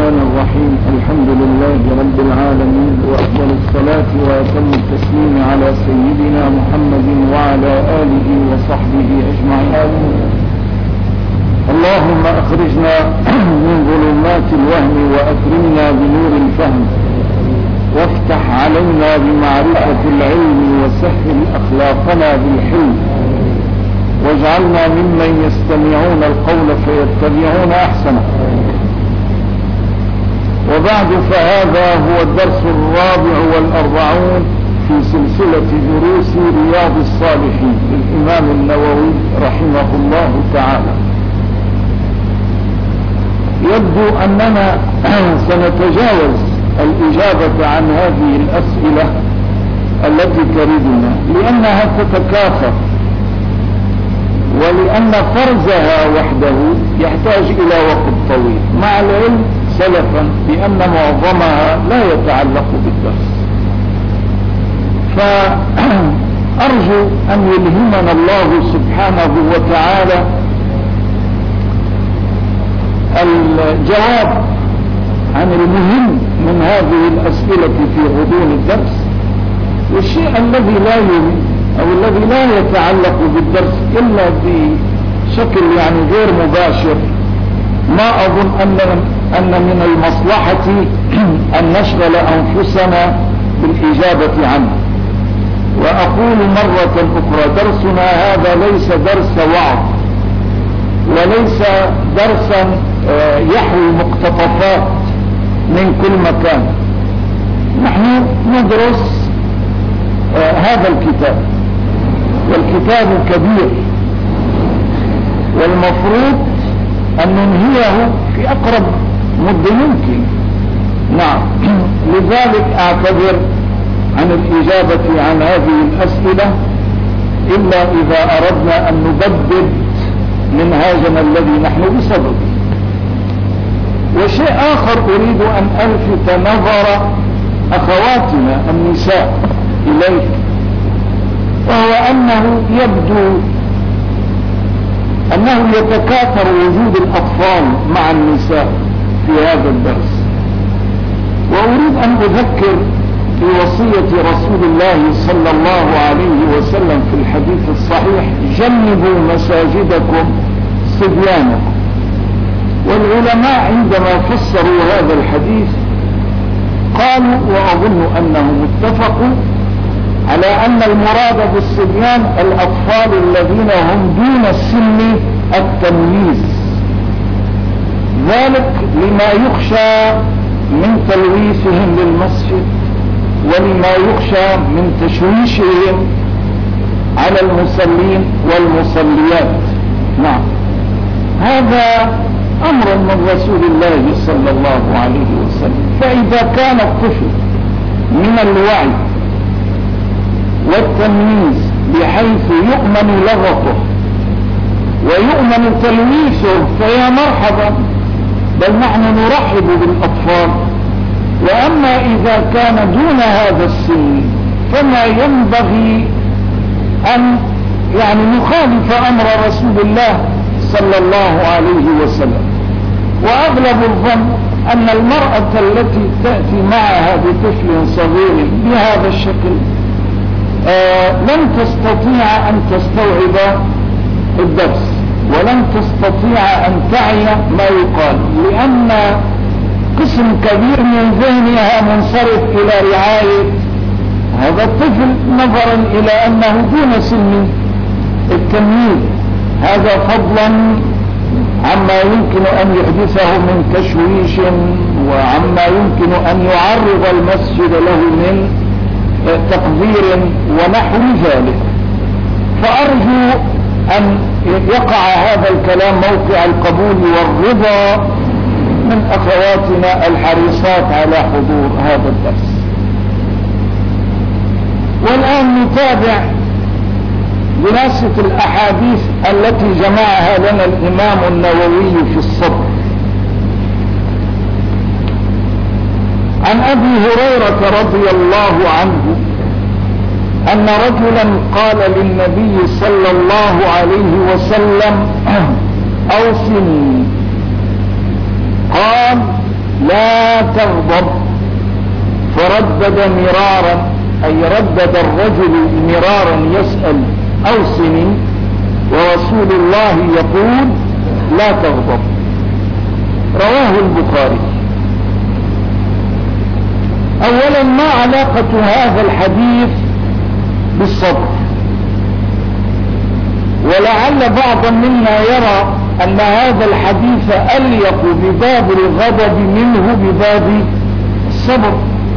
الرحمن الرحيم. الحمد لله رب العالمين، وأفضل الصلاة وأتم التسليم على سيدنا محمد وعلى آله وصحبه أجمعين. اللهم أخرجنا من ظلمات الوهم وأكرمنا بنور الفهم، وافتح علينا بمعرفة العلم، وسهل أخلاقنا بالحلم، واجعلنا ممن يستمعون القول فيتبعون أحسنه. وبعد، فهذا هو الدرس 44 في سلسلة دروس رياض الصالحين للإمام النووي رحمه الله تعالى. يبدو أننا سنتجاوز الإجابة عن هذه الأسئلة التي تريدنا، لأنها تتكاثر، ولأن فرزها وحده يحتاج إلى وقت طويل، مع العلم سلفا بأن معظمها لا يتعلق بالدرس. فأرجو أن يلهمنا الله سبحانه وتعالى الجواب عن المهم من هذه الأسئلة في غضون الدرس، والشيء الذي لا يهم أو الذي لا يتعلق بالدرس إلا بشكل غير مباشر، ما أظن أن من المصلحة أن نشغل أنفسنا بالإجابة عنه. وأقول مرة أخرى، درسنا هذا ليس درس وعظ، وليس درسا يحوي مقتطفات من كل مكان. نحن ندرس هذا الكتاب، والكتاب كبير، والمفروض أن ننهيه في أقرب مدة ممكن. نعم، لذلك أعتذر عن الإجابة عن هذه الأسئلة إلا إذا أردنا أن نبدد منهاجنا الذي نحن بصدده. وشيء آخر أريد أن ألفت نظر أخواتنا النساء إليه، وهو أنه يبدو أنه يتكاثر وجود الأطفال مع النساء في هذا الدرس. وأريد أن أذكر بوصية رسول الله صلى الله عليه وسلم في الحديث الصحيح: جنبوا مساجدكم صبيانكم. والعلماء عندما فسروا هذا الحديث قالوا، وأظن أنهم اتفقوا على أن المراد بالصبيان الأطفال الذين هم دون سن التمييز، ذلك لما يخشى من تلويثهم للمسجد، ولما يخشى من تشويشهم على المصلين والمصليات. نعم، هذا أمر من رسول الله صلى الله عليه وسلم. فإذا كان الطفل من الوعي والتمييز بحيث يؤمن لغطه ويؤمن تلويثه فيا مرحبا، بل نحن نرحب بالأطفال. وأما إذا كان دون هذا السن فما ينبغي أن نخالف أمر رسول الله صلى الله عليه وسلم. وأغلب الظن أن المرأة التي تأتي معها بطفل صغير بهذا الشكل لن تستطيع أن تستوعب الدرس، ولن تستطيع أن تعي ما يقال، لأن قسم كبير من ذهنها منصرف إلى رعاية هذا الطفل، نظرا إلى أنه دون سن التمييز، هذا فضلا عما يمكن أن يحدثه من تشويش، وعما يمكن أن يعرض المسجد له من تقدير ونحو ذلك. فأرجو أن يقع هذا الكلام موقع القبول والرضا من أخواتنا الحريصات على حضور هذا الدرس. والآن نتابع دراسة الأحاديث التي جمعها لنا الإمام النووي في الصدر. عن أبي هريرة رضي الله عنه أن رجلا قال للنبي صلى الله عليه وسلم: أوصني. قال: لا تغضب، فردد مرارا، أي ردد الرجل مرارا يسأل أوصني، ورسول الله يقول لا تغضب. رواه البخاري. أولا، ما علاقة هذا الحديث بالصبر؟ ولعل بعضا منا يرى أن هذا الحديث أليق بباب الغضب منه بباب الصبر،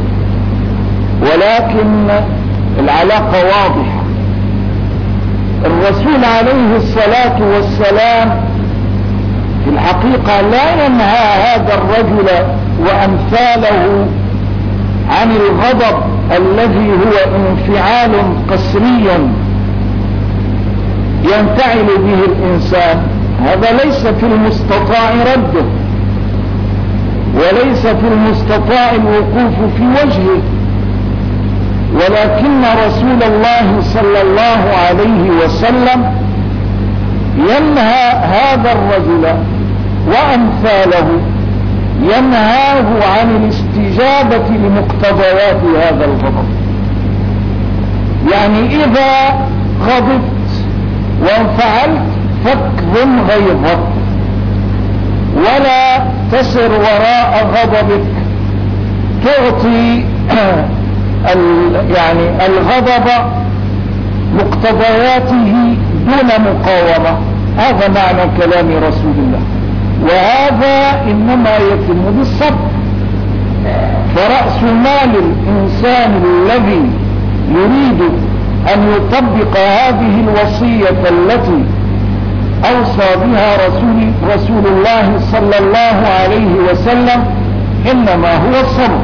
ولكن العلاقة واضحة. الرسول عليه الصلاة والسلام في الحقيقة لا ينهى هذا الرجل وأمثاله عن الغضب الذي هو انفعال قسري ينفعل به الإنسان. هذا ليس في المستطاع رده، وليس في المستطاع الوقوف في وجهه، ولكن رسول الله صلى الله عليه وسلم ينهى هذا الرجل وأمثاله، ينهاه عن الاستجابة لمقتضيات هذا الغضب. يعني إذا غضبت وانفعلت فاكظم غيظك، ولا تسر وراء غضبك، تعطي يعني الغضب مقتضياته دون مقاومة. هذا معنى كلام رسول الله، وهذا إنما يتم بالصبر. فرأس مال الإنسان الذي يريد أن يطبق هذه الوصية التي أوصى بها رسول الله صلى الله عليه وسلم إنما هو الصبر.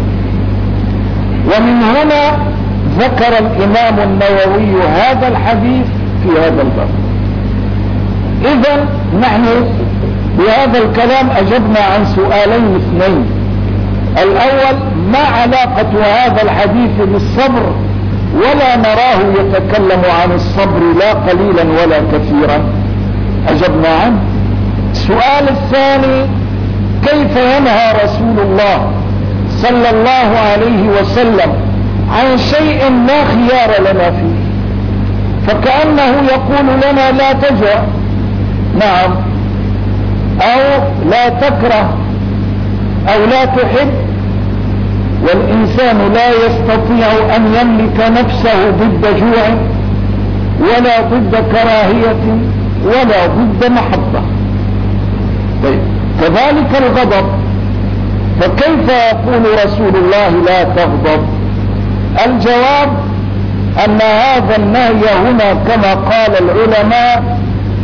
ومن هنا ذكر الإمام النووي هذا الحديث في هذا الباب. إذن نحن بهذا الكلام أجبنا عن سؤالين اثنين. الأول، ما علاقة هذا الحديث بالصبر؟ ولا نراه يتكلم عن الصبر لا قليلا ولا كثيرا، أجبنا عنه. السؤال الثاني، كيف ينهى رسول الله صلى الله عليه وسلم عن شيء لا خيار لنا فيه؟ فكأنه يقول لنا لا تجرأ، نعم، أو لا تكره، أو لا تحب. والإنسان لا يستطيع أن يملك نفسه ضد جوع، ولا ضد كراهية، ولا ضد محبة. طيب، كذلك الغضب، فكيف يقول رسول الله لا تغضب؟ الجواب أن هذا النهي هنا كما قال العلماء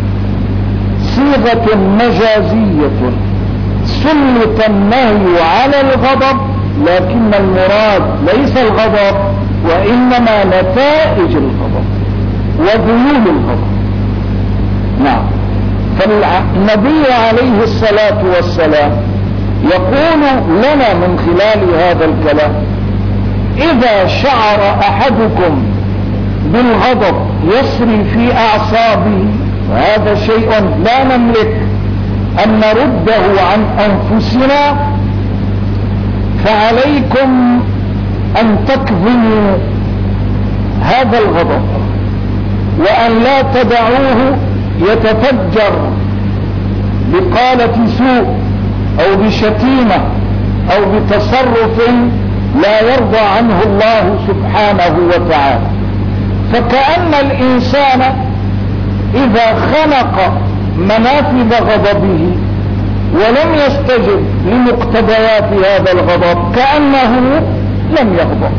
صيغة مجازية، سلط النهي على الغضب، لكن المراد ليس الغضب وإنما نتائج الغضب وذيول الغضب. نعم. فالنبي عليه الصلاة والسلام يقول لنا من خلال هذا الكلام: إذا شعر أحدكم بالغضب يسري في أعصابه، وهذا شيء لا نملك أن نرده عن أنفسنا، فعليكم أن تكظموا هذا الغضب، وأن لا تدعوه يتفجر بقالة سوء أو بشتيمة أو بتصرف لا يرضى عنه الله سبحانه وتعالى. فكأن الإنسان إذا خنق منافذ غضبه ولم يستجب لمقتضيات هذا الغضب كأنه لم يغضب.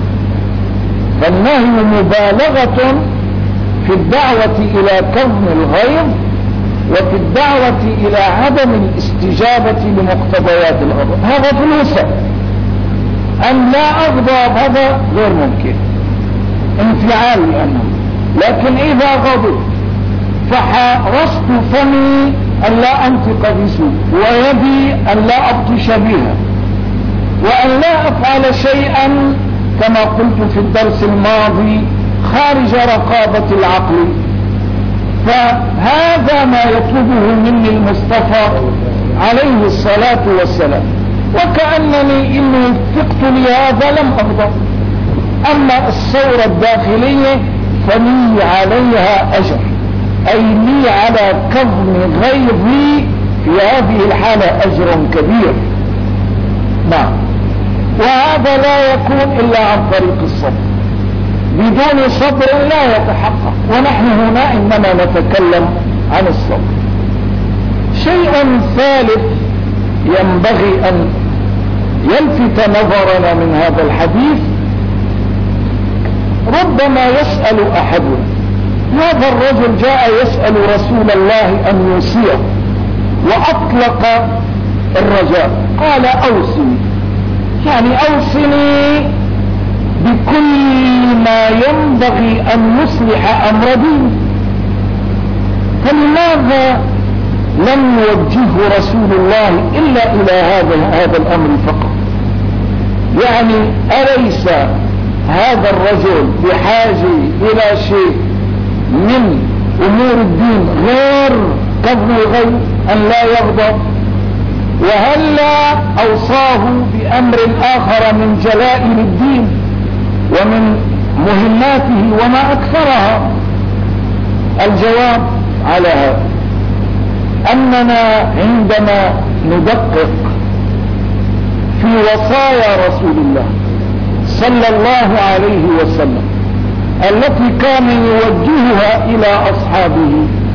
فالنهي مبالغة في الدعوة إلى كظم الغيظ، وفي الدعوة إلى عدم الاستجابة لمقتضيات الغضب. هذا في الوسع. أن لا أغضب هذا غير ممكن، انفعال لأنه، لكن إذا غضب فحرصت فمي أن لا أنطق بسوء، ويدي أن لا أبطش بها، وأن لا أفعل شيئا كما قلت في الدرس الماضي خارج رقابة العقل. فهذا ما يطلبه مني المصطفى عليه الصلاة والسلام. وكأنني إن وفقت لهذا لم أغضب. أما الثورة الداخلية فلي عليها أجر، أي لي على كظم غيظي في هذه الحالة أجر كبير. نعم. وهذا لا يكون إلا عن طريق الصبر، بدون صبر لا يتحقق، ونحن هنا إنما نتكلم عن الصبر. شيء ثالث ينبغي أن يلفت نظرنا من هذا الحديث، ربما يسأل أحدنا، هذا الرجل جاء يسأل رسول الله أن يوصيه وأطلق الرجاء، قال أوصني، يعني أوصني بكل ما ينبغي أن يصلح أمر ديني. فلماذا لم يوجهه رسول الله إلا إلى هذا الأمر فقط؟ يعني أليس هذا الرجل بحاجة إلى شيء من أمور الدين غير كظم الغيظ، أن لا يغضب؟ وهلا أوصاه بأمر آخر من جلائل الدين ومن مهماته وما أكثرها؟ الجواب على هذا أننا عندما ندقق في وصايا رسول الله صلى الله عليه وسلم التي كان يوجهها إلى أصحابه،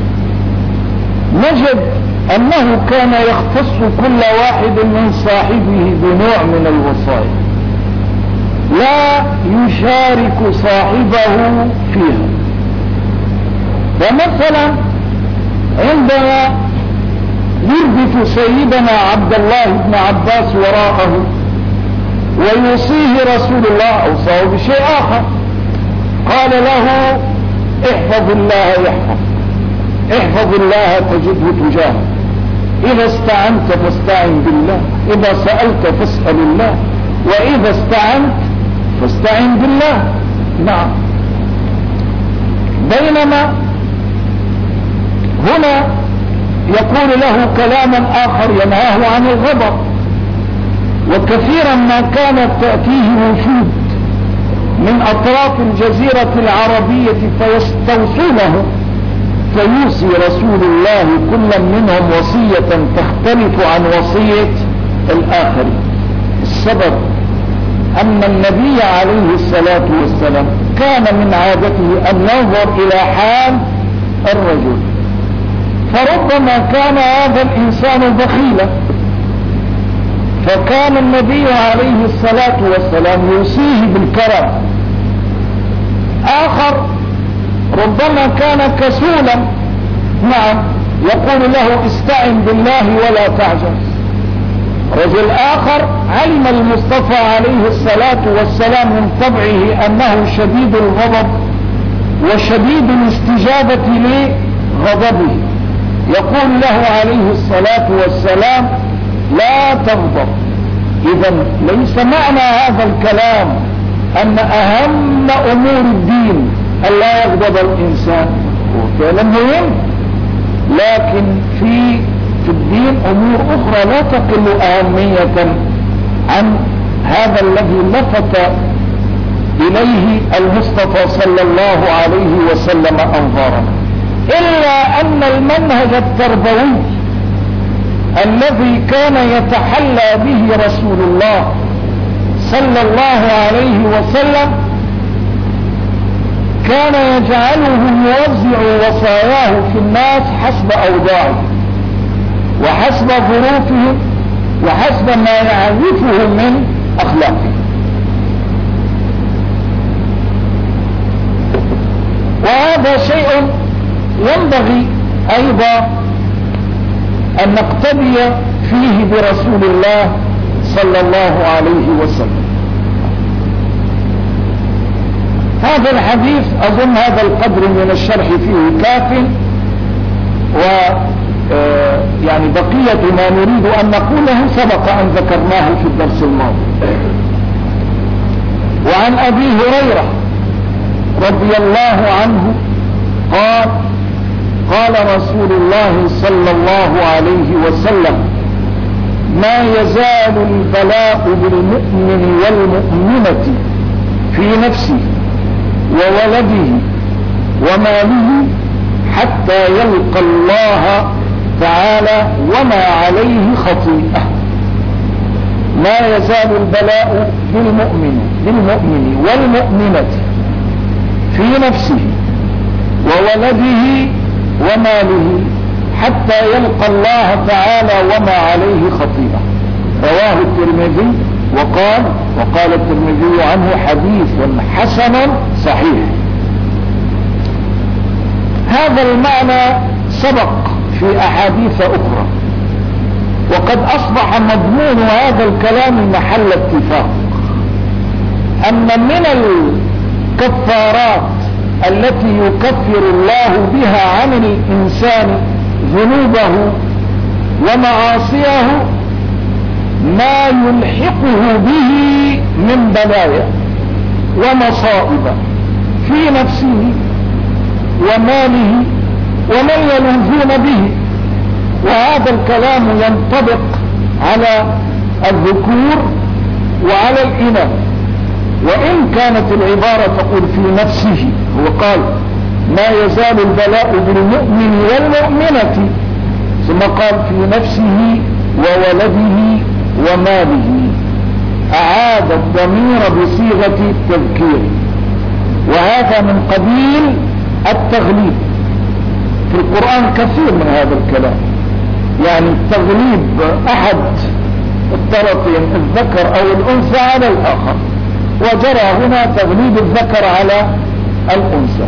نجد أنه كان يختص كل واحد من صاحبه بنوع من الوصايا، لا يشارك صاحبه فيها. ومثلا عندما يردف سيدنا عبد الله بن عباس وراءه ويوصيه رسول الله، أوصاه بشيء آخر، قال له احفظ الله يحفظ، احفظ الله تجده تجاهك، إذا استعنت فاستعن بالله، إذا سألت فاسأل الله، وإذا استعنت فاستعن بالله. نعم. بينما هنا يقول له كلاما آخر ينهاه عن الغضب، وكثيرا ما كانت تأتيه وفود من أطراف الجزيرة العربية فيستوصونه، فيوصي رسول الله كل منهم وصية تختلف عن وصية الآخر. السبب أن النبي عليه الصلاة والسلام كان من عادته أن ينظر إلى حال الرجل، فربما كان هذا الإنسان بخيلا، فكان النبي عليه الصلاة والسلام يوصيه بالكرم. آخر ربما كان كسولا، نعم، يقول له استعن بالله ولا تعجز. رجل آخر علم المصطفى عليه الصلاة والسلام من طبعه أنه شديد الغضب وشديد الاستجابة لغضبه، يقول له عليه الصلاة والسلام لا تغضب. إذا ليس معنى هذا الكلام أن أهم أمور الدين أن لا يغضب الإنسان، وفعلا مهم، لكن في الدين أمور أخرى لا تقل أهمية عن هذا الذي لفت إليه المصطفى صلى الله عليه وسلم أنظارنا. إلا أن المنهج التربوي الذي كان يتحلى به رسول الله صلى الله عليه وسلم كان يجعله يوزع وصاياه في الناس حسب أوضاعه وحسب ظروفهم وحسب ما يعرفه من أخلاقه. وهذا شيء ينبغي أيضا أن نقتدي فيه برسول الله صلى الله عليه وسلم. هذا الحديث أظن هذا القدر من الشرح فيه كاف، يعني بقية ما نريد أن نقوله سبق أن ذكرناه في الدرس الماضي. وعن أبي هريرة رضي الله عنه قال قال رسول الله صلى الله عليه وسلم ما يزال البلاء بالمؤمن والمؤمنة في نفسه وولده وماله حتى يلقى الله تعالى وما عليه خطيئة. ما يزال البلاء بالمؤمن والمؤمنة في نفسه وولده وماله حتى يلقى الله تعالى وما عليه خطيئة. رواه الترمذي وقال الترمذي عنه حديث حسن صحيح. هذا المعنى سبق في أحاديث أخرى، وقد أصبح مضمون هذا الكلام محل اتفاق أن من الكفارات التي يكفر الله بها عن الإنسان ذنوبه ومعاصيه ما يلحقه به من بلايا ومصائب في نفسه وماله ومن يلوذون به. وهذا الكلام ينطبق على الذكور وعلى الإناث، وإن كانت العبارة تقول في نفسه. هو قال ما يزال البلاء بالمؤمن والمؤمنة، ثم قال في نفسه وولده وماله، أعاد الضمير بصيغة التذكير، وهذا من قبيل التغليب. في القرآن كثير من هذا الكلام، يعني تغليب أحد الطرفين الذكر أو الأنثى على الآخر، وجرى هنا تغليب الذكر على الأنثى.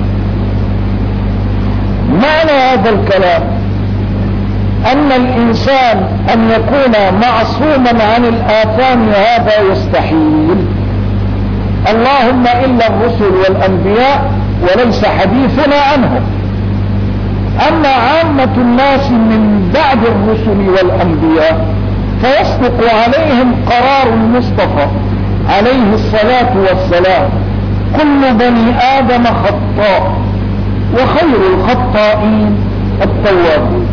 معنى هذا الكلام أن الإنسان أن يكون معصوما عن الآثام هذا يستحيل، اللهم إلا الرسل والأنبياء، وليس حديثنا عنهم. أما عامة الناس من بعد الرسل والأنبياء فيصدق عليهم قرار المصطفى عليه الصلاة والسلام: كل بني آدم خطاء وخير الخطائين التوابون.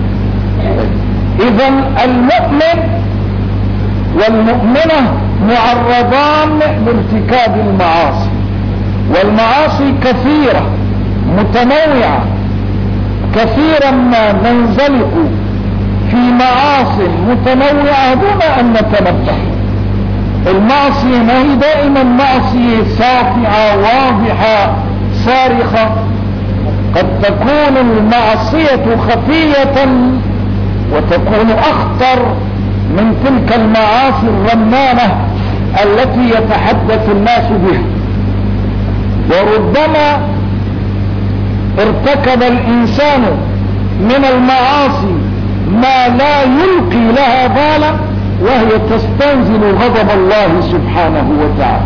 إذن المؤمن والمؤمنة معرضان لارتكاب المعاصي، والمعاصي كثيرة متنوعة، كثيرا ما ننزلق في معاصي متنوعة دون أن نتنبه. المعصية ما هي دائما معصية ساطعة واضحة صارخة، قد تكون المعصية خفية وتكون أخطر من تلك المعاصي الرنانة التي يتحدث الناس بها. وربما ارتكب الإنسان من المعاصي ما لا يلقي لها بالا وهي تستنزل غضب الله سبحانه وتعالى.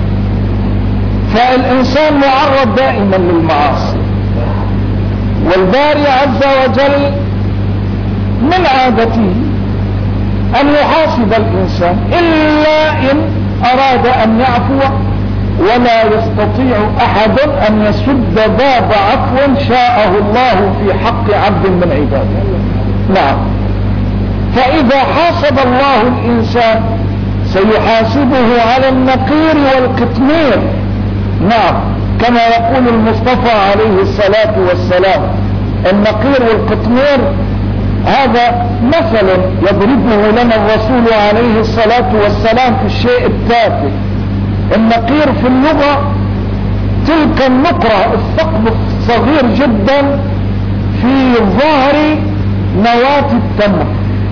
فالإنسان معرض دائما للمعاصي، والباري عز وجل من عادته أن يحاسب الإنسان إلا إن أراد أن يعفو، ولا يستطيع أحد أن يسد باب عفو شاءه الله في حق عبد من عباده. نعم، فإذا حاسب الله الإنسان سيحاسبه على النقير والقطمير. نعم، كما يقول المصطفى عليه الصلاة والسلام: النقير والقطمير هذا مثل يضربه لنا الرسول عليه الصلاة والسلام في الشيء التافه. النقير في اللغة تلك النقرة، الثقب الصغير جدا في ظهر نواة التمر.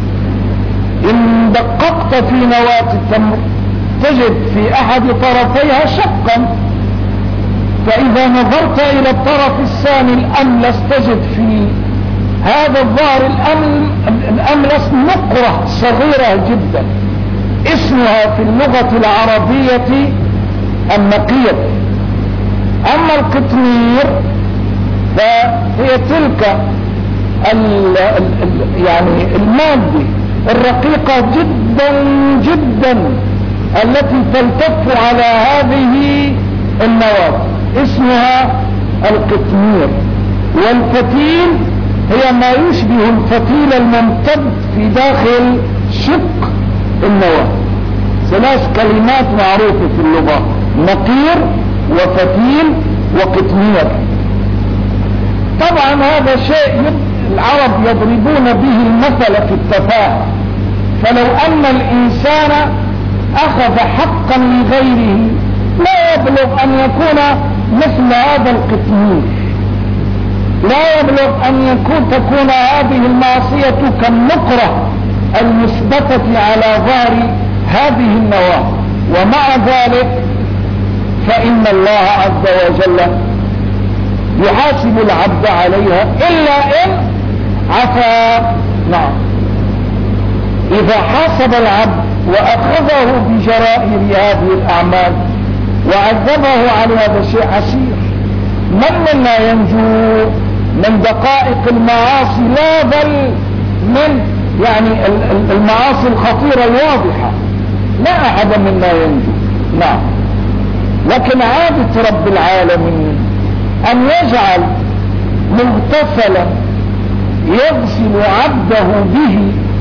إن دققت في نواة التمر تجد في أحد طرفيها شقا، فإذا نظرت إلى الطرف الثاني الأملس تجد في هذا الظهر الأملس نقرة صغيرة جدا، اسمها في اللغة العربية النقير. أما القطمير فهي تلك يعني المادة الرقيقة جدا جدا التي تلتف على هذه النواة، اسمها القطمير. والفتيل هي ما يشبه الفتيل الممتد في داخل شق النواة. 3 كلمات معروفة في اللغة: نقير وفتيل وقطمير. طبعا هذا شيء العرب يضربون به المثل في التفاهة، فلو ان الانسان اخذ حقا لغيره لا يبلغ ان يكون مثل هذا القطمير، لا يبلغ ان تكون هذه المعصية كالنقرة المثبتة على ظهر هذه النواة. ومع ذلك فإن الله عز وجل يحاسب العبد عليها إلا إن عفا. نعم، إذا حاسب العبد وأخذه بجرائر هذه الأعمال وعذبه على هذا الشيء عسير. من منا ينجو من دقائق المعاصي، لا بل من يعني المعاصي الخطيرة الواضحة، لا أحد منا ينجو. نعم، لكن عادة رب العالمين أن يجعل مغتسلا يغسل عبده به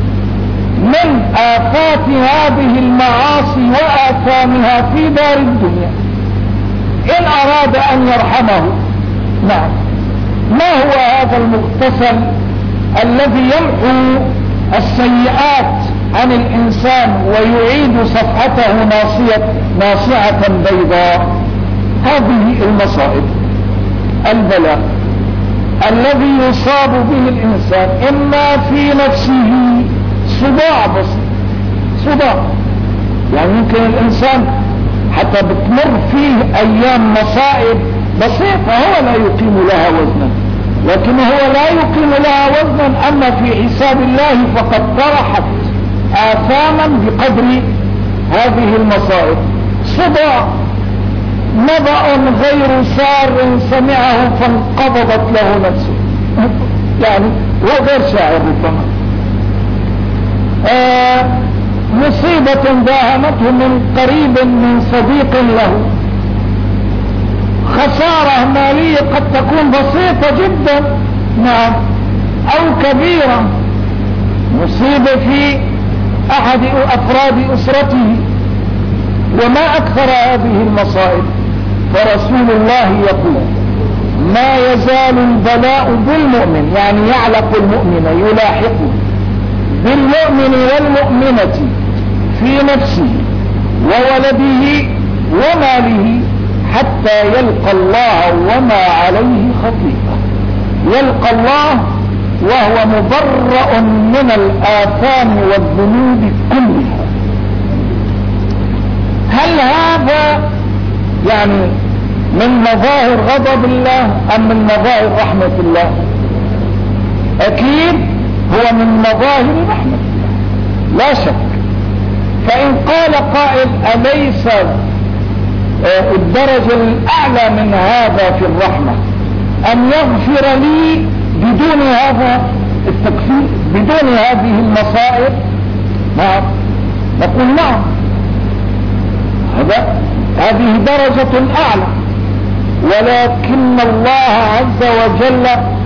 من آفات هذه المعاصي وآثامها في دار الدنيا إن أراد أن يرحمه. نعم، ما هو هذا المغتسل الذي يمحو السيئات عن الإنسان ويعيد صفحته ناصعة بيضاء؟ هذه المصائب، البلاء الذي يصاب به الإنسان، إما في نفسه صداع بسيط، صداع يعني يمكن الإنسان حتى بتمر فيه أيام مصائب بسيطة هو لا يقيم لها وزنا، لكن هو لا يقيم لها وزنا. أما في حساب الله فقد طرحت آثاما بقدر هذه المصائب. صداع، نبأ غير سار سمعه فانقبضت له نفسه، يعني هو غير شاعر ربما. مصيبة داهمته من قريب من صديق له، خسارة مالية قد تكون بسيطة جدا نعم او كبيرة، مصيبة في احد افراد اسرته، وما اكثر هذه المصائب. فرسول الله يقول: ما يزال البلاء بالمؤمن، يعني يعلق المؤمن، يلاحقه بالمؤمن والمؤمنة في نفسه وولده وماله حتى يلقى الله وما عليه خطيئة. يلقى الله وهو مبرأ من الآثام والذنوب كلها. هل هذا يعني من مظاهر غضب الله أم من مظاهر رحمة الله؟ أكيد هو من مظاهر رحمة الله لا شك. فإن قال قائل: أليس الدرجة الأعلى من هذا في الرحمة أن يغفر لي بدون هذا التكفير، بدون هذه المصائب؟ نعم، نقول نعم، هذه درجة أعلى، ولكن الله عز وجل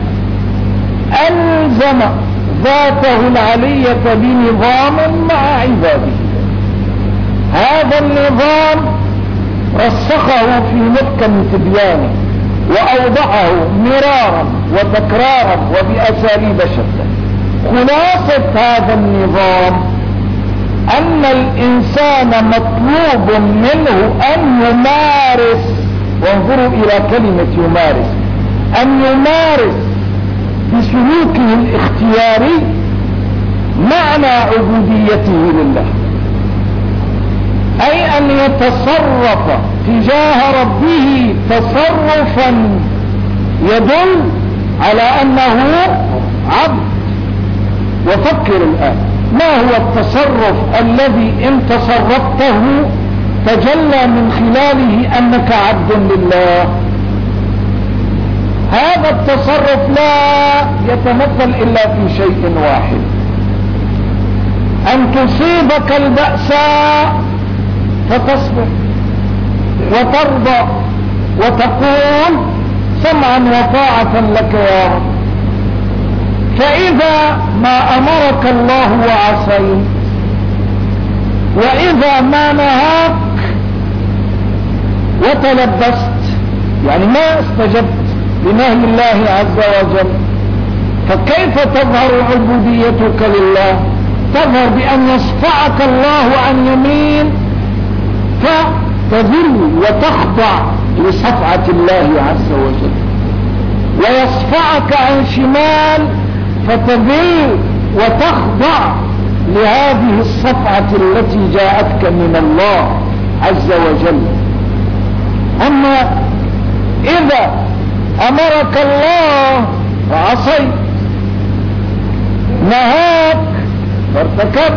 ألزم ذاته العلية بنظام مع عباده. هذا النظام رسخه في محكم تبيانه وأوضحه مرارا وتكرارا وبأساليب شتى. خلاصة هذا النظام أن الإنسان مطلوب منه أن يمارس، وانظروا إلى كلمة يمارس، أن يمارس بسلوكه الاختياري معنى عبوديته لله، أي أن يتصرف تجاه ربه تصرفا يدل على أنه عبد. وفكر الآن، ما هو التصرف الذي إن تصرفته تجلى من خلاله أنك عبد لله؟ هذا التصرف لا يتمثل إلا في شيء واحد: أن تصيبك البأساء فتصبر وترضى وتقول سمعا وطاعة لك يا رب. فإذا ما أمرك الله وعصيت وإذا ما نهاك وتلبست يعني ما استجبت لنهي الله عز وجل، فكيف تظهر عبوديتك لله؟ تظهر بأن يصفعك الله عن يمين فتذل وتخضع لصفعة الله عز وجل، ويصفعك عن شمال فتذل وتخضع لهذه الصفعة التي جاءتك من الله عز وجل. أما إذا أمرك الله فعصيت، نهاك فارتكبت،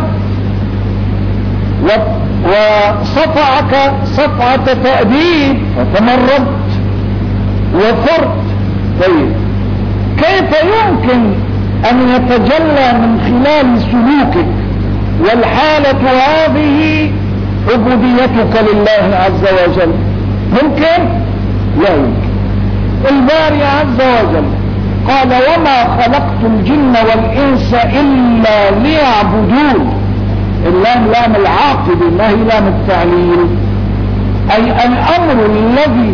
وصفعك صفعة تأديب فتمردت وفرت. طيب كيف يمكن أن يتجلى من خلال سلوكك والحالة هذه عبوديتك لله عز وجل؟ ممكن؟ لا يمكن. الباري عز وجل قال وما خلقت الجن والإنس إلا ليعبدون. اللام لام العاقب، ما هي لام التعليل، أي الأمر الذي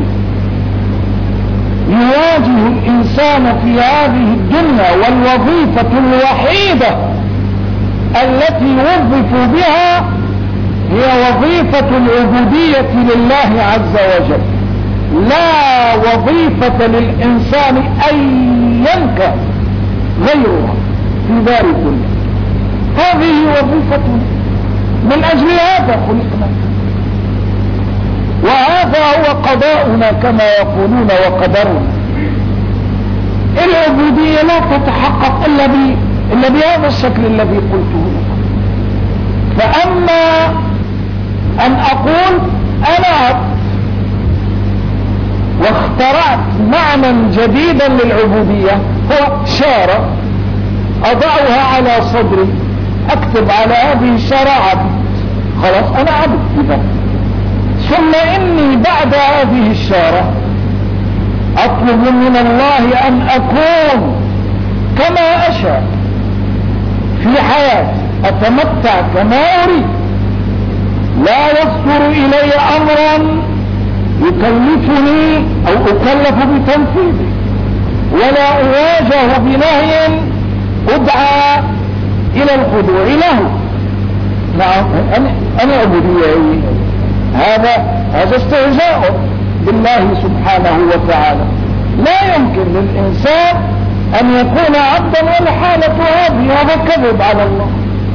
يواجه الإنسان في هذه الدنيا والوظيفة الوحيدة التي وظفوا بها هي وظيفة العبودية لله عز وجل، لا وظيفة للإنسان أيا كان غيرها في دار الدنيا. هذه وظيفتنا، من أجل هذا خلقنا، وهذا هو قضاؤنا كما يقولون وقدرنا. العبودية لا تتحقق إلا بهذا الشكل الذي قلته لكم. فأما أن أقول أنا عبد واخترعت معنى جديدا للعبودية، هو شارة أضعها على صدري، أكتب على هذه الشارة عبد، خلاص أنا عبد إذا. ثم إني بعد هذه الشارة أطلب من الله أن أكون كما أشاء في حياتي، أتمتع كما أريد، لا يصدر إلي أمرا يكلفني أو أكلف بتنفيذه، ولا أواجه بنهي أدعى إلى الخضوع له. نعم أنا عبودية، هذا استهزاء بالله سبحانه وتعالى. لا يمكن للإنسان أن يكون عبدا والحالة هذه، هذا كذب على الله.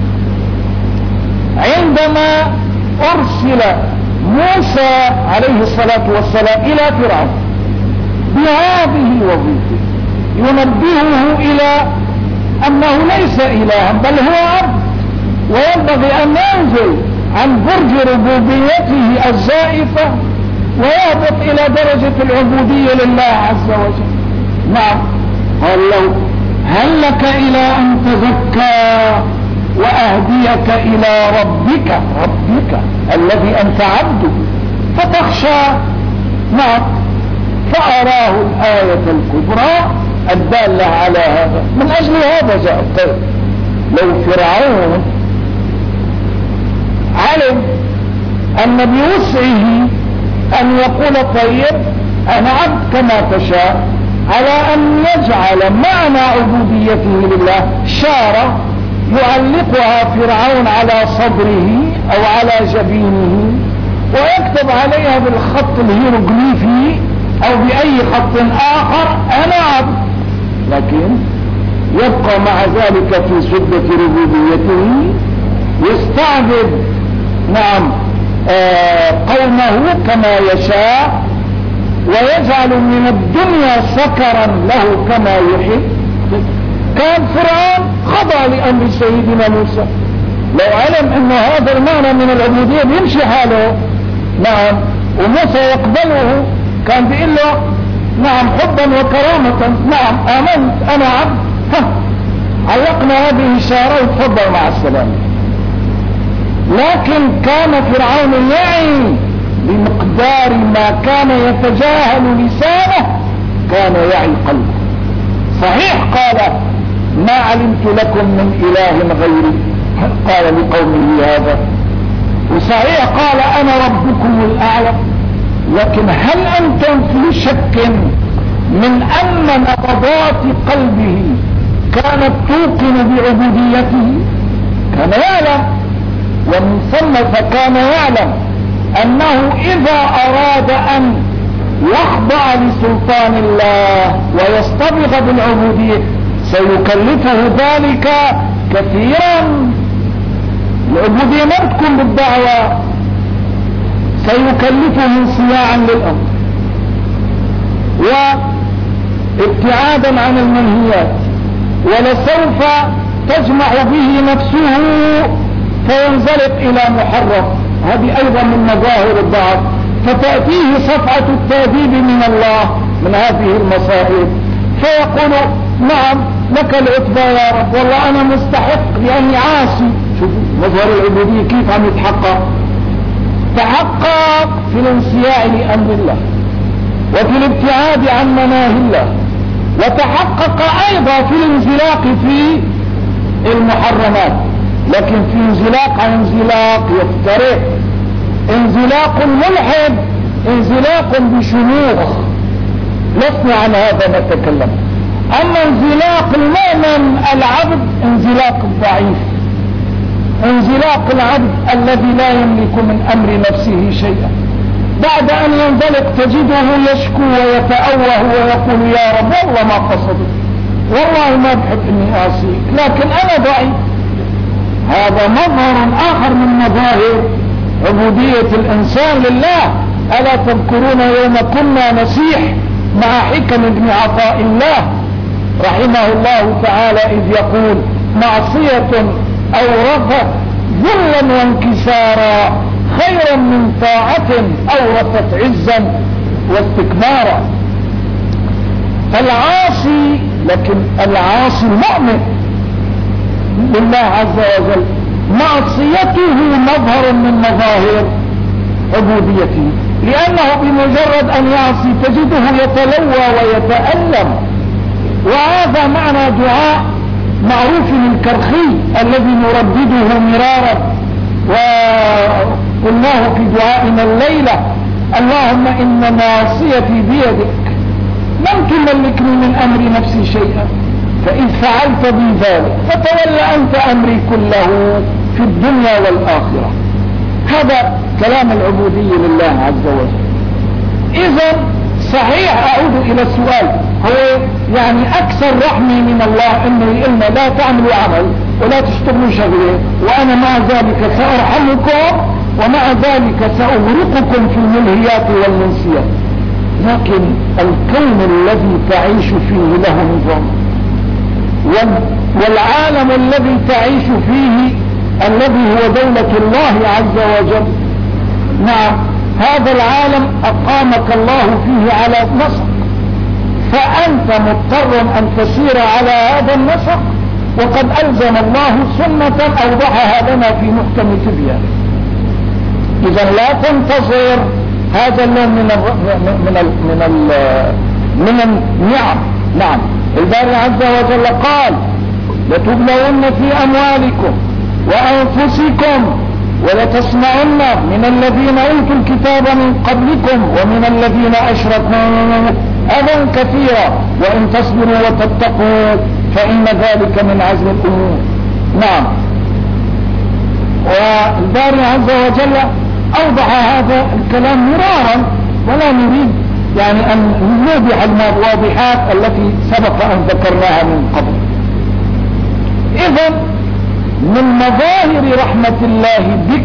عندما أرسل موسى عليه الصلاة والسلام إلى فرعون بهذه الوظيفة ينبهه إلى أنه ليس إلها بل هو عبد، وينبغي أن ينزل عن برج ربوبيته الزائفة ويهبط إلى درجة العبودية لله عز وجل. نعم، قال له هل لك إلى أن تزكى وأهديك إلى ربك الذي أنت عبده فتخشى. نعم، فأراه الآية الكبرى الدالة على هذا. من أجل هذا جاء الطيب. لو فرعون علم أن بوسعه أن يقول طيب أنا عبد كما تشاء، على أن يجعل معنى عبوديته لله شارة يعلقها فرعون على صدره أو على جبينه ويكتب عليها بالخط الهيروغليفي أو بأي خط آخر أنا عبد، لكن يبقى مع ذلك في سدة ربوبيته يستعبد نعم قومه كما يشاء، ويجعل من الدنيا سكرا له كما يحب. كان فرعون خضع لأمر سيدنا موسى، لو علم أن هذا المعنى من العبودية بيمشي حاله نعم وموسى يقبله كان بيقول له نعم حبا وكرامة، نعم آمنت أنا عبد، علقنا هذه الشارة وتفضل مع السلامة. لكن كان فرعون يعي بمقدار ما كان يتجاهل لسانه كان يعي قلبه. صحيح قال ما علمت لكم من إله غيري، قال لقومه هذا وصحيح قال أنا ربكم الأعلى، لكن هل أنتم في شك من أن نبضات قلبه كانت توقن بعبوديته؟ كان يعلم، ومن ثم فكان يعلم أنه إذا أراد أن يخضع لسلطان الله ويصطبغ بالعبودية سيكلفه ذلك كثيرا. العبودية ما تكون بالدعوة، سيكلفه انصياعا للأمر وابتعادا عن المنهيات، ولسوف تجمع به نفسه فينزلق إلى محرم. هذه أيضا من مظاهر الضعف، فتأتيه صفعة التأديب من الله من هذه المصائب، فيقول نعم لك العتبى يا رب، والله أنا مستحق لأني عاصي. شوف مظهر العبودية كيف عم يتحقق. تحقق في الانصياع لأمر الله وفي الابتعاد عن مناهي الله، وتحقق أيضا في الانزلاق في المحرمات، لكن في انزلاق عن انزلاق يفترق، انزلاق ملحد، انزلاق بشموخ، لسنا عن هذا نتكلم. اما انزلاق المؤمن العبد انزلاق الضعيف، انزلاق العبد الذي لا يملك من امر نفسه شيئا، بعد ان ينزلق تجده يشكو ويتأوه ويقول يا رب والله ما قصدت، والله ما بحب اني اعصيك، لكن انا ضعيف. هذا مظهر اخر من مظاهر عبودية الانسان لله. الا تذكرون يوم كنا نسيح مع حكم بن عطاء الله رحمه الله تعالى اذ يقول معصية اورثت ذلا وانكسارا خيرا من طاعة اورثت عزا واستكبارا. العاصي، لكن العاصي المؤمن لله عز وجل معصيته مظهر من مظاهر عبوديته، لأنه بمجرد أن يعصي تجده يتلوى ويتألم. وهذا معنى دعاء معروف الكرخي الذي نردده مرارا وقلناه في دعائنا الليلة: اللهم إن ناصيتي بيدك لم تملكني من أمر نفسي شيئا، فإن فعلت بي ذلك فتولى أنت أمري كله في الدنيا والآخرة. هذا كلام العبودية لله عز وجل. إذن صحيح أعود إلى السؤال، هو يعني أكثر رحمة من الله إنه يقولنا لا تعملوا عمل ولا تشتغلوا شغلة، وأنا مع ذلك سأرحمكم ومع ذلك سأغرقكم في الملهيات والمنسيات. لكن الكون الذي تعيش فيه له نظام، والعالم الذي تعيش فيه الذي هو دولة الله عز وجل، نعم هذا العالم أقامك الله فيه على نسق، فأنت مضطر أن تسير على هذا النسق، وقد ألزم الله سنة أوضحها لنا في محكم تبيان. إذا لا تنتظر هذا النوع من النعم. نعم الباري عز وجل قال: لتبلون في أموالكم وأنفسكم ولتسمعن من الذين أوتوا الكتاب من قبلكم ومن الذين أشركوا أذى كثيرا وإن تصبروا وتتقوا فإن ذلك من عزم الأمور. نعم، والباري عز وجل أوضح هذا الكلام مرارا، ولا نريد يعني أن نوضح الواضحات التي سبق أن ذكرناها من قبل. إذن من مظاهر رحمة الله بك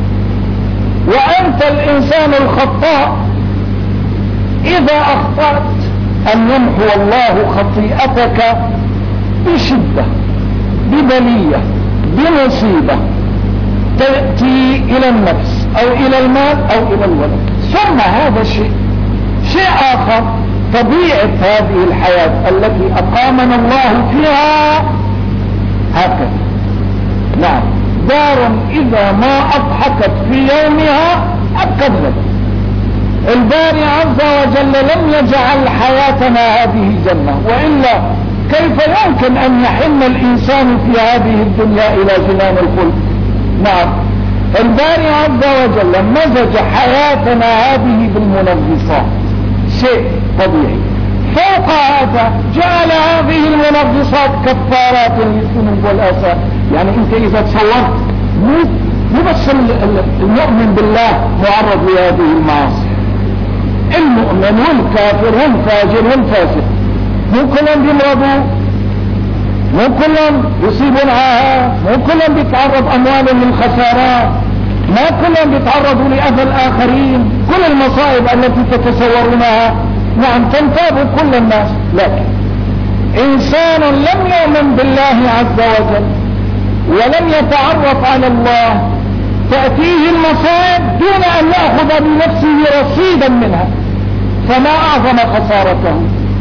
وأنت الإنسان الخطاء إذا أخطأت أن يمحو الله خطيئتك بشدة، ببلية، بمصيبة تأتي إلى النفس أو إلى المال أو إلى الولد. ثم هذا شيء آخر، طبيعة هذه الحياة التي أقامنا الله فيها هكذا. نعم، دار إذا ما أضحكت في يومها أبكت غدا. الباري عز وجل لم يجعل حياتنا هذه جنة، وإلا كيف يمكن أن يحن الإنسان في هذه الدنيا إلى جنان الخلد؟ نعم، الباري عز وجل مزج حياتنا هذه بالمنغصات، شيء طبيعي. فوق هذا جعل هذه المنغصات كفارات للذنوب والآثام. يعني انت اذا تصورت مو بس المؤمن بالله معرض لهذه المعاصي، المؤمن والكافر والفاجر والفاسق مو كلهم بيمرضوا، مو كلهم يصيبون عاهات، مو كلهم بيتعرض اموالهم للخسارات، ما كلهم بيتعرضوا لأذى الآخرين. كل المصائب التي تتصورونها نعم تنتاب كل الناس، لكن إنسان لم يؤمن بالله عز وجل ولم يتعرف على الله تأتيه المصائب دون أن يأخذ بنفسه رصيدا منها، فما أعظم خسارته.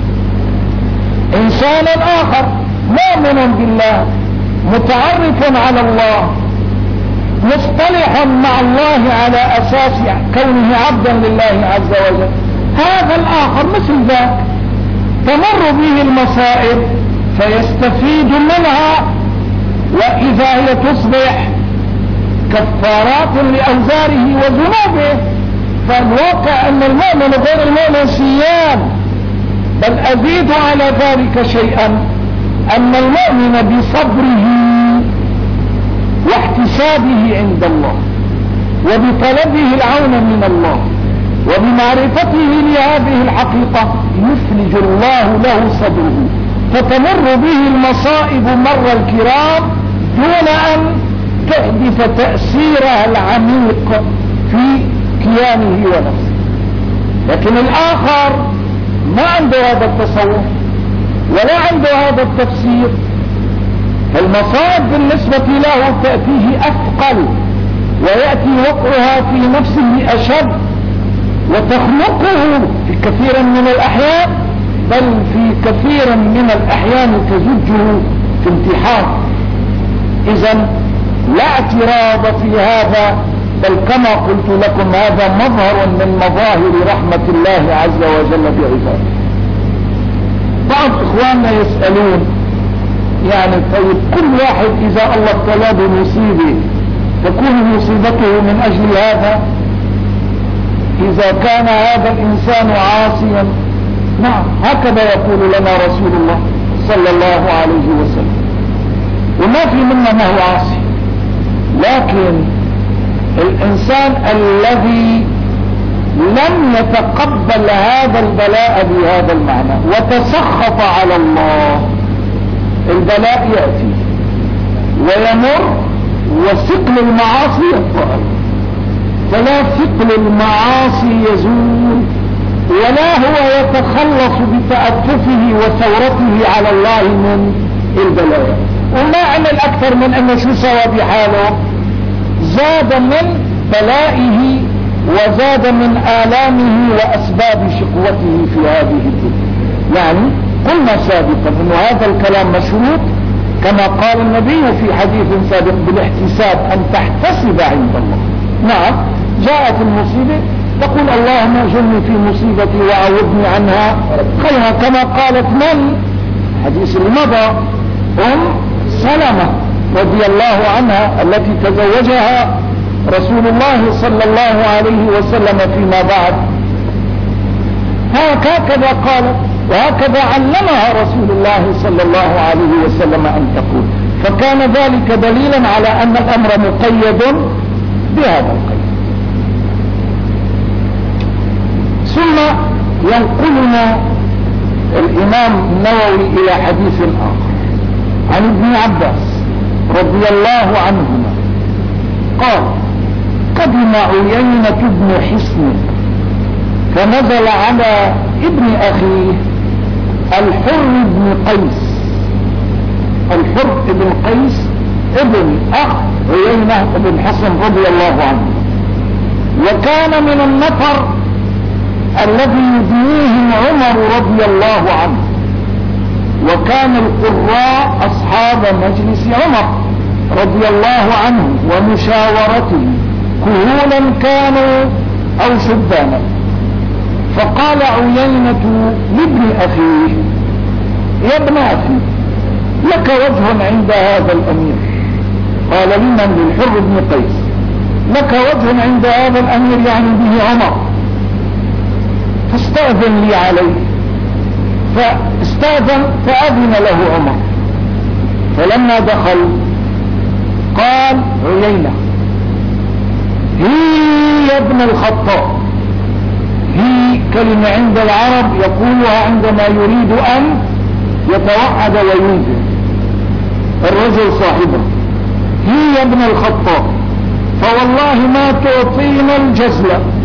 إنسان آخر مؤمن بالله متعرف على الله مصطلح مع الله على أساس كونه عبدا لله عز وجل، هذا الآخر مثل ذاك تمر به المصائب فيستفيد منها، وإذا هي تصبح كفارات لأوزاره وذنوبه. فالواقع أن المؤمن غير المؤمن سيان. بل أزيد على ذلك شيئا، أن المؤمن بصبره واحتسابه عند الله وبطلبه العون من الله وبمعرفته لهذه الحقيقة يفلج الله له صدره، فتمر به المصائب مر الكرام دون أن تحدث تأثيرها العميق في كيانه ونفسه. لكن الآخر ما عنده هذا التصور ولا عنده هذا التفسير، المصائب بالنسبة له تأتيه أثقل ويأتي وقعها في نفسه أشد وتخنقه في كثير من الأحيان، بل في كثير من الأحيان تزجه في امتحان. إذن لا اعتراض في هذا، بل كما قلت لكم هذا مظهر من مظاهر رحمة الله عز وجل بعباده. بعض إخواننا يسألون يعني طيب كل واحد إذا الله ابتلاه بمصيبة تكون مصيبته من أجل هذا؟ إذا كان هذا الإنسان عاصيا، نعم هكذا يقول لنا رسول الله صلى الله عليه وسلم، وما في منا ما هو عاصي. لكن الإنسان الذي لم يتقبل هذا البلاء بهذا المعنى وتسخط على الله، البلاء يأتي ويمر وثقل المعاصي يطهر، فلا ثقل المعاصي يزول ولا هو يتخلص بتأففه وثورته على الله من البلاء. وما عمل أكثر من أنه شو سوى بحاله؟ زاد من بلائه وزاد من آلامه وأسباب شقوته في هذه الدنيا. يعني قلنا سابقا أن هذا الكلام مشروط كما قال النبي في حديث سابق بالاحتساب، أن تحتسب عند الله. نعم جاءت المصيبة تقول اللهم اجرني في مصيبتي وعوضني عنها خيرها، كما قالت من حديث اللي مضى سلمة رضي الله عنها التي تزوجها رسول الله صلى الله عليه وسلم فيما بعد. هكذا قالت وهكذا علمها رسول الله صلى الله عليه وسلم أن تقول، فكان ذلك دليلا على أن الأمر مقيد بهذا القيد. ثم ينقلنا الإمام النووي إلى حديث آخر عن ابن عباس رضي الله عنهما قال قدم عيينة بن حصن فنزل على ابن أخيه الحر بن قيس. الحر بن قيس ابن أخ عيينة بن حصن رضي الله عنه، وكان من النفر الذي يدنيهم عمر رضي الله عنه، وكان القراء أصحاب مجلس عمر رضي الله عنه ومشاورته كهولا كانوا أو شبانا. فقال عيينة لابن أخيه يا ابن أخي لك وجه عند هذا الأمير. قال لمن؟ للحر بن قيس. لك وجه عند هذا الأمير يعني به عمر، فاستأذن لي عليه. فاستأذن فأذن له عمر. فلما دخل قال عيينة هي يا ابن الخطاب. هي كلمة عند العرب يقولها عندما يريد أن يتوعد وينذر الرجل صاحبه. هي يا ابن الخطاب فوالله ما تعطينا الجزل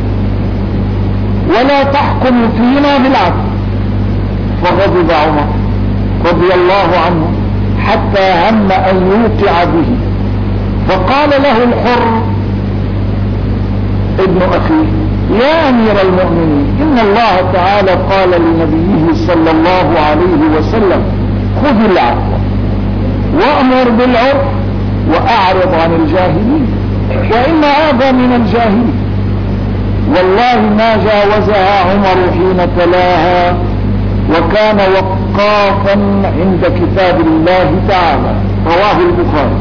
ولا تحكم فينا بالعدل. فغضب عمر رضي الله عنه حتى هم أن يوقع به. فقال له الحر ابن أخيه يا أمير المؤمنين إن الله تعالى قال لنبيه صلى الله عليه وسلم خذ العفو وأمر بالعرف وأعرض عن الجاهلين وإن هذا من الجاهلين. والله ما جاوزها عمر حين تلاها وكان وقافا عند كتاب الله تعالى. رواه البخاري.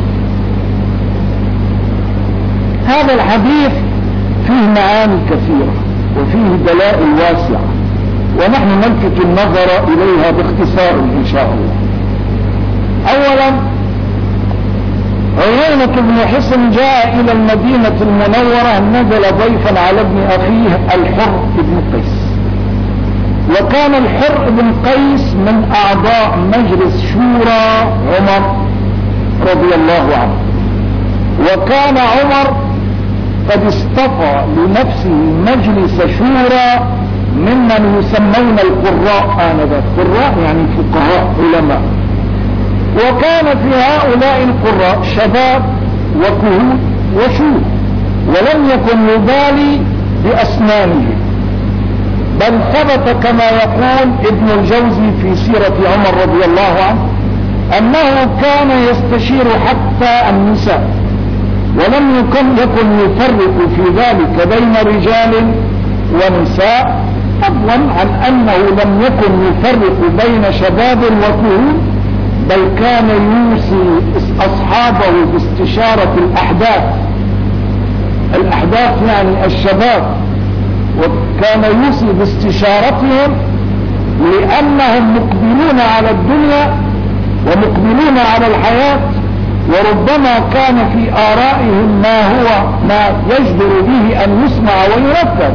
هذا الحديث فيه معاني كثيرة وفيه دلائل واسعة ونحن نلفت النظر إليها باختصار إن شاء الله. أولا عيينة بن حصن جاء إلى المدينة المنورة نزل ضيفا على ابن أخيه الحر بن قيس. وكان الحر بن قيس من أعضاء مجلس شورى عمر رضي الله عنه. وكان عمر قد اصطفى لنفسه مجلس شورى ممن يسمون القراء آنذاك. قراء يعني فقهاء علماء. وكان في هؤلاء القراء شباب وكهول وشيوخ ولم يكن يبالي بأسنانه. بل ثبت كما يقول ابن الجوزي في سيرة عمر رضي الله عنه أنه كان يستشير حتى النساء ولم يكن يفرق في ذلك بين رجال ونساء، فضلا عن أنه لم يكن يفرق بين شباب وكهول، بل كان يوصي أصحابه باستشارة الأحداث يعني الشباب، وكان يوصي باستشارتهم لأنهم مقبلون على الدنيا ومقبلون على الحياة، وربما كان في آرائهم ما يجدر به أن يسمع وينفذ.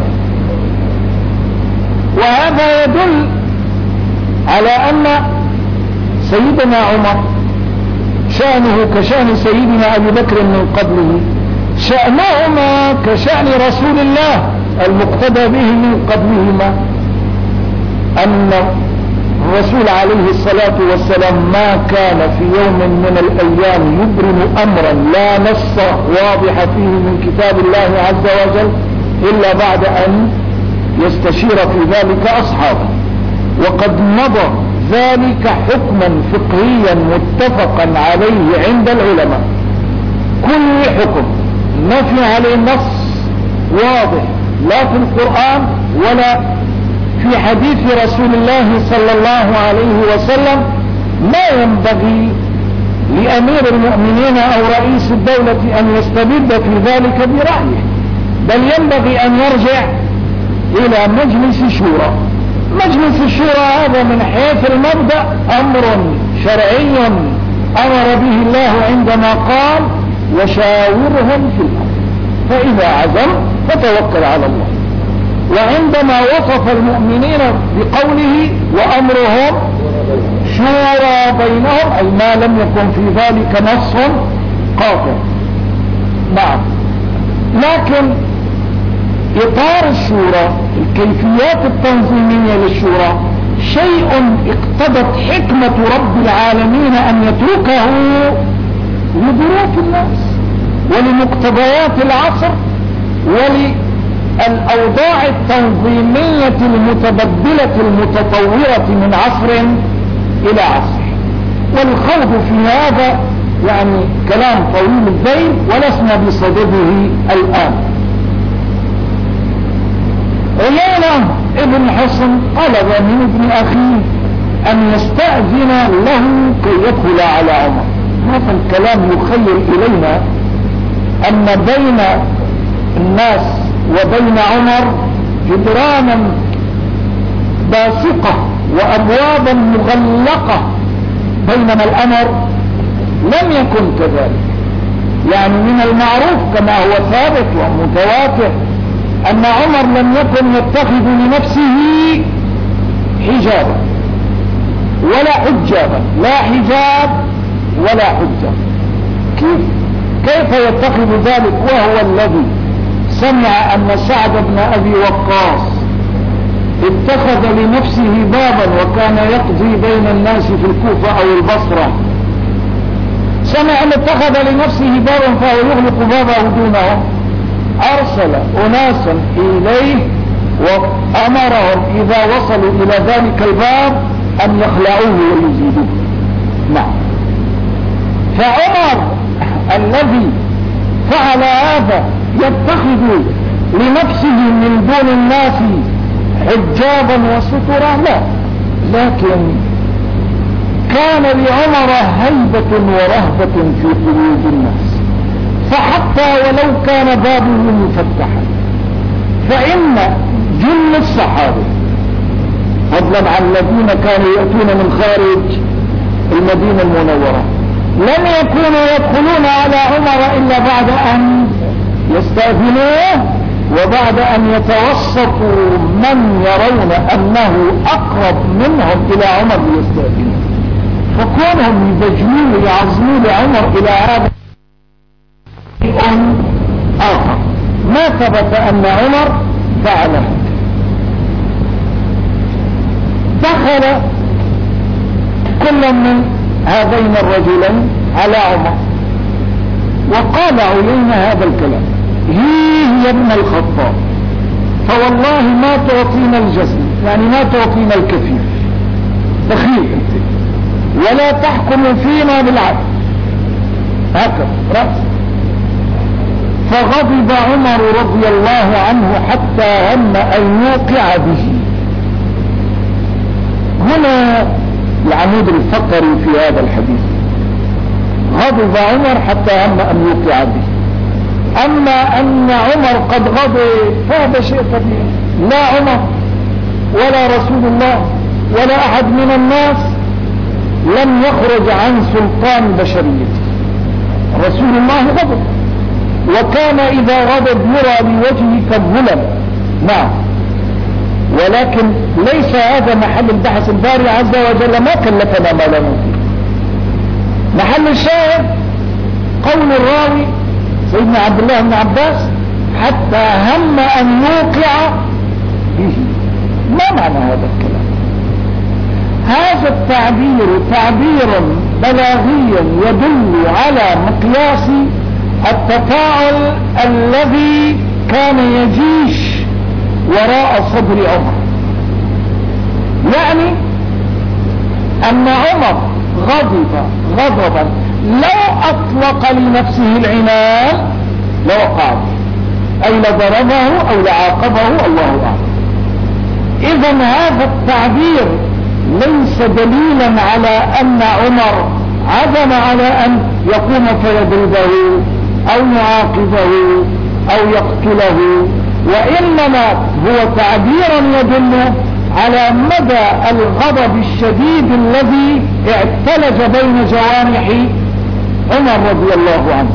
وهذا يدل على أن سيدنا عمر شأنه كشأن سيدنا أبي بكر من قبله، شأنهما كشأن رسول الله المقتدى به من قبلهما، أن الرسول عليه الصلاة والسلام ما كان في يوم من الأيام يبرم أمرا لا نص واضح فيه من كتاب الله عز وجل إلا بعد أن يستشير في ذلك أصحابه. وقد مضى ذلك حكما فقهيا متفقا عليه عند العلماء. كل حكم ما في عليه نص واضح لا في القرآن ولا في حديث رسول الله صلى الله عليه وسلم ما ينبغي لأمير المؤمنين أو رئيس الدولة أن يستبد في ذلك برأيه، بل ينبغي أن يرجع إلى مجلس شورى. مجلس الشورى هذا من حيث المبدأ أمر شرعي أمر به الله عندما قال وشاورهم في الأمر فإذا عزم فتوكل على الله. وعندما وصف المؤمنين بقوله وأمرهم شورى بينهم أي ما لم يكن في ذلك نص قاطع. نعم، لكن إطار الشورى الكيفيات التنظيمية للشورى شيء اقتضت حكمة رب العالمين أن يتركه لظروف الناس ولمقتضيات العصر وللأوضاع التنظيمية المتبدلة المتطورة من عصر إلى عصر. والخوض في هذا يعني كلام طويل الذيل ولسنا بصدده الآن. عيينة ابن حصن طلب من ابن أخيه أن يستأذن له كي يدخل على عمر. هذا الكلام يخيل إلينا أن بين الناس وبين عمر جدرانا باسقة وأبوابا مغلقة، بينما الأمر لم يكن كذلك. يعني من المعروف كما هو ثابت ومتواتر أن عمر لم يكن يتخذ لنفسه حجابا ولا حجابا، لا حجاب ولا حجاب. كيف يتخذ ذلك وهو الذي سمع أن سعد بن أبي وقاص اتخذ لنفسه بابا وكان يقضي بين الناس في الكوفة أو البصرة، سمع أن اتخذ لنفسه بابا فهو يغلق بابه دونه، أرسل أناسا إليه وأمرهم إذا وصلوا إلى ذلك الباب أن يخلعوه ويزيدوه. نعم. فعمر الذي فعل هذا يتخذ لنفسه من دون الناس حجابا وسترا؟ لا، لكن كان لعمر هيبة ورهبة في قلوب الناس، فحتى ولو كان بابه مفتحا فإن جل الصحابة فضلا عن الذين كانوا يأتون من خارج المدينة المنورة لم يكونوا يدخلون على عمر إلا بعد أن يستأذنوه وبعد أن يتوسطوا من يرون أنه أقرب منهم إلى عمر ليستأذنوه. فكونهم يبجلون يعظمون عمر إلى هذا آخر، ما ثبت أن عمر فعله. دخل كل من هذين الرجلين على عمر وقال علينا هذا الكلام: هي يا ابن الخطاب، فوالله ما تعطينا الجسم، يعني ما تعطينا الكثير، بخيل انت، ولا تحكم فينا بالعدل، هكذا رأس. فغضب عمر رضي الله عنه حتى هم أن يوقع به. هنا العمود الفقري في هذا الحديث: غضب عمر حتى هم أن يوقع به. أما أن عمر قد غضب فهذا شيء طبيعي، لا عمر ولا رسول الله ولا أحد من الناس لم يخرج عن سلطان بشريته. رسول الله غضب، وكان إذا غضب يرى لوجهه كالظلم. نعم، ولكن ليس هذا محل البحث. الباري عز وجل ما كلفنا ما لا نطيق. محل الشاهد قول الراوي سيدنا عبد الله بن عباس: حتى هم أن يوقع به. ما معنى هذا الكلام؟ هذا التعبير تعبير بلاغي يدل على مقياس التفاعل الذي كان يجيش وراء صدر عمر. يعني أن عمر غضب غضبا لو أطلق لنفسه العنان لوقع به، أي لضربه أو لعاقبه، الله أعلم. إذن هذا التعبير ليس دليلا على أن عمر عزم على أن يقوم فيضربه أو يعاقبه أو يقتله، وإنما هو تعبير يدل على مدى الغضب الشديد الذي اعتلج بين جوانح عمر رضي الله عنه،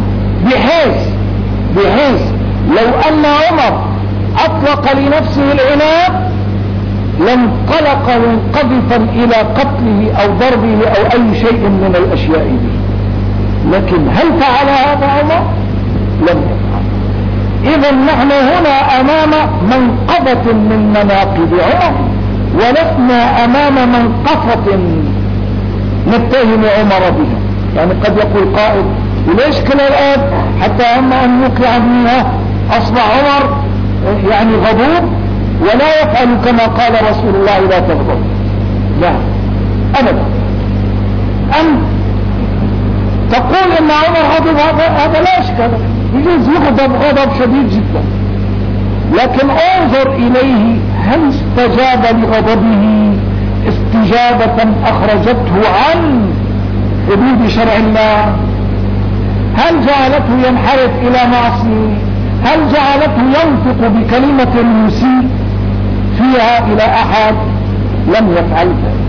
بحيث لو أن عمر أطلق لنفسه العنان لانطلق منقذفا إلى قتله أو ضربه أو أي شيء من الأشياء دي. لكن هل فعل هذا عمر؟ لم يفعل. إذن نحن هنا أمام منقبة من مناقب عمر، ولسنا أمام منقصة نتهم عمر بها. يعني قد يقول قائد: وليش كل الآن حتى أما أن يوقع بها أصبح عمر يعني غضوب ولا يفعل كما قال رسول الله لا تغضب؟ لا أبدا. أن تقول إن عمر غضب هذا لا إشكال، يجوز يغضب غضب شديد جدا، لكن انظر إليه هل استجاب لغضبه استجابة أخرجته عن حدود شرع الله؟ هل جعلته ينحرف إلى معصية؟ هل جعلته ينطق بكلمة يسيء فيها إلى أحد لم يفعل ذلك.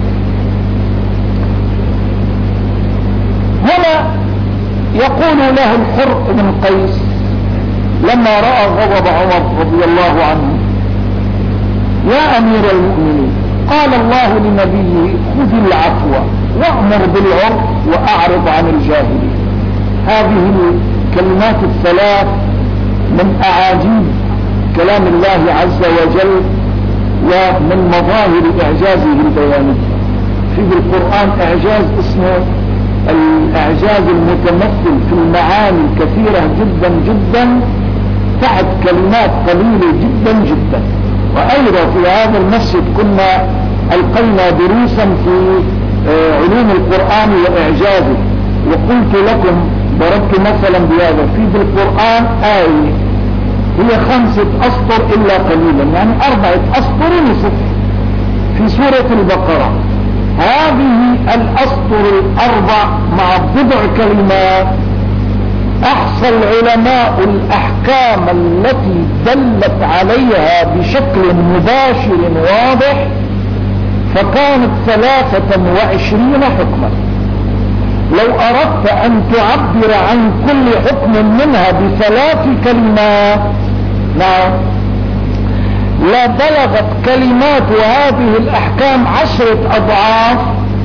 هنا يقول له الحر بن قيس لما رأى غضب عمر رضي الله عنه: يا أمير المؤمنين، قال الله لنبيه: خذ العفو وأمر بالعرف وأعرض عن الجاهلين. هذه الكلمات الثلاث من أعاجيب كلام الله عز وجل ومن مظاهر إعجازه البياني. في القرآن إعجاز اسمه الإعجاز المتمثل في المعاني الكثيرة جدا جدا تحت كلمات قليلة جدا جدا. وأيضا في هذا المسجد كنا ألقينا دروسا في علوم القرآن وإعجازه، وقلت لكم ضربت مثلا بهذا: في القرآن آية هي 5 أسطر إلا قليلا، يعني 4 أسطر ونصف في سورة البقرة. هذه الأسطر 4 مع بضع كلمات أحصى العلماء الأحكام التي دلت عليها بشكل مباشر واضح، فكانت 23 حكما. لو أردت أن تعبر عن كل حكم منها ب3 كلمات، نعم، لا بلغت كلمات هذه الأحكام 10 أضعاف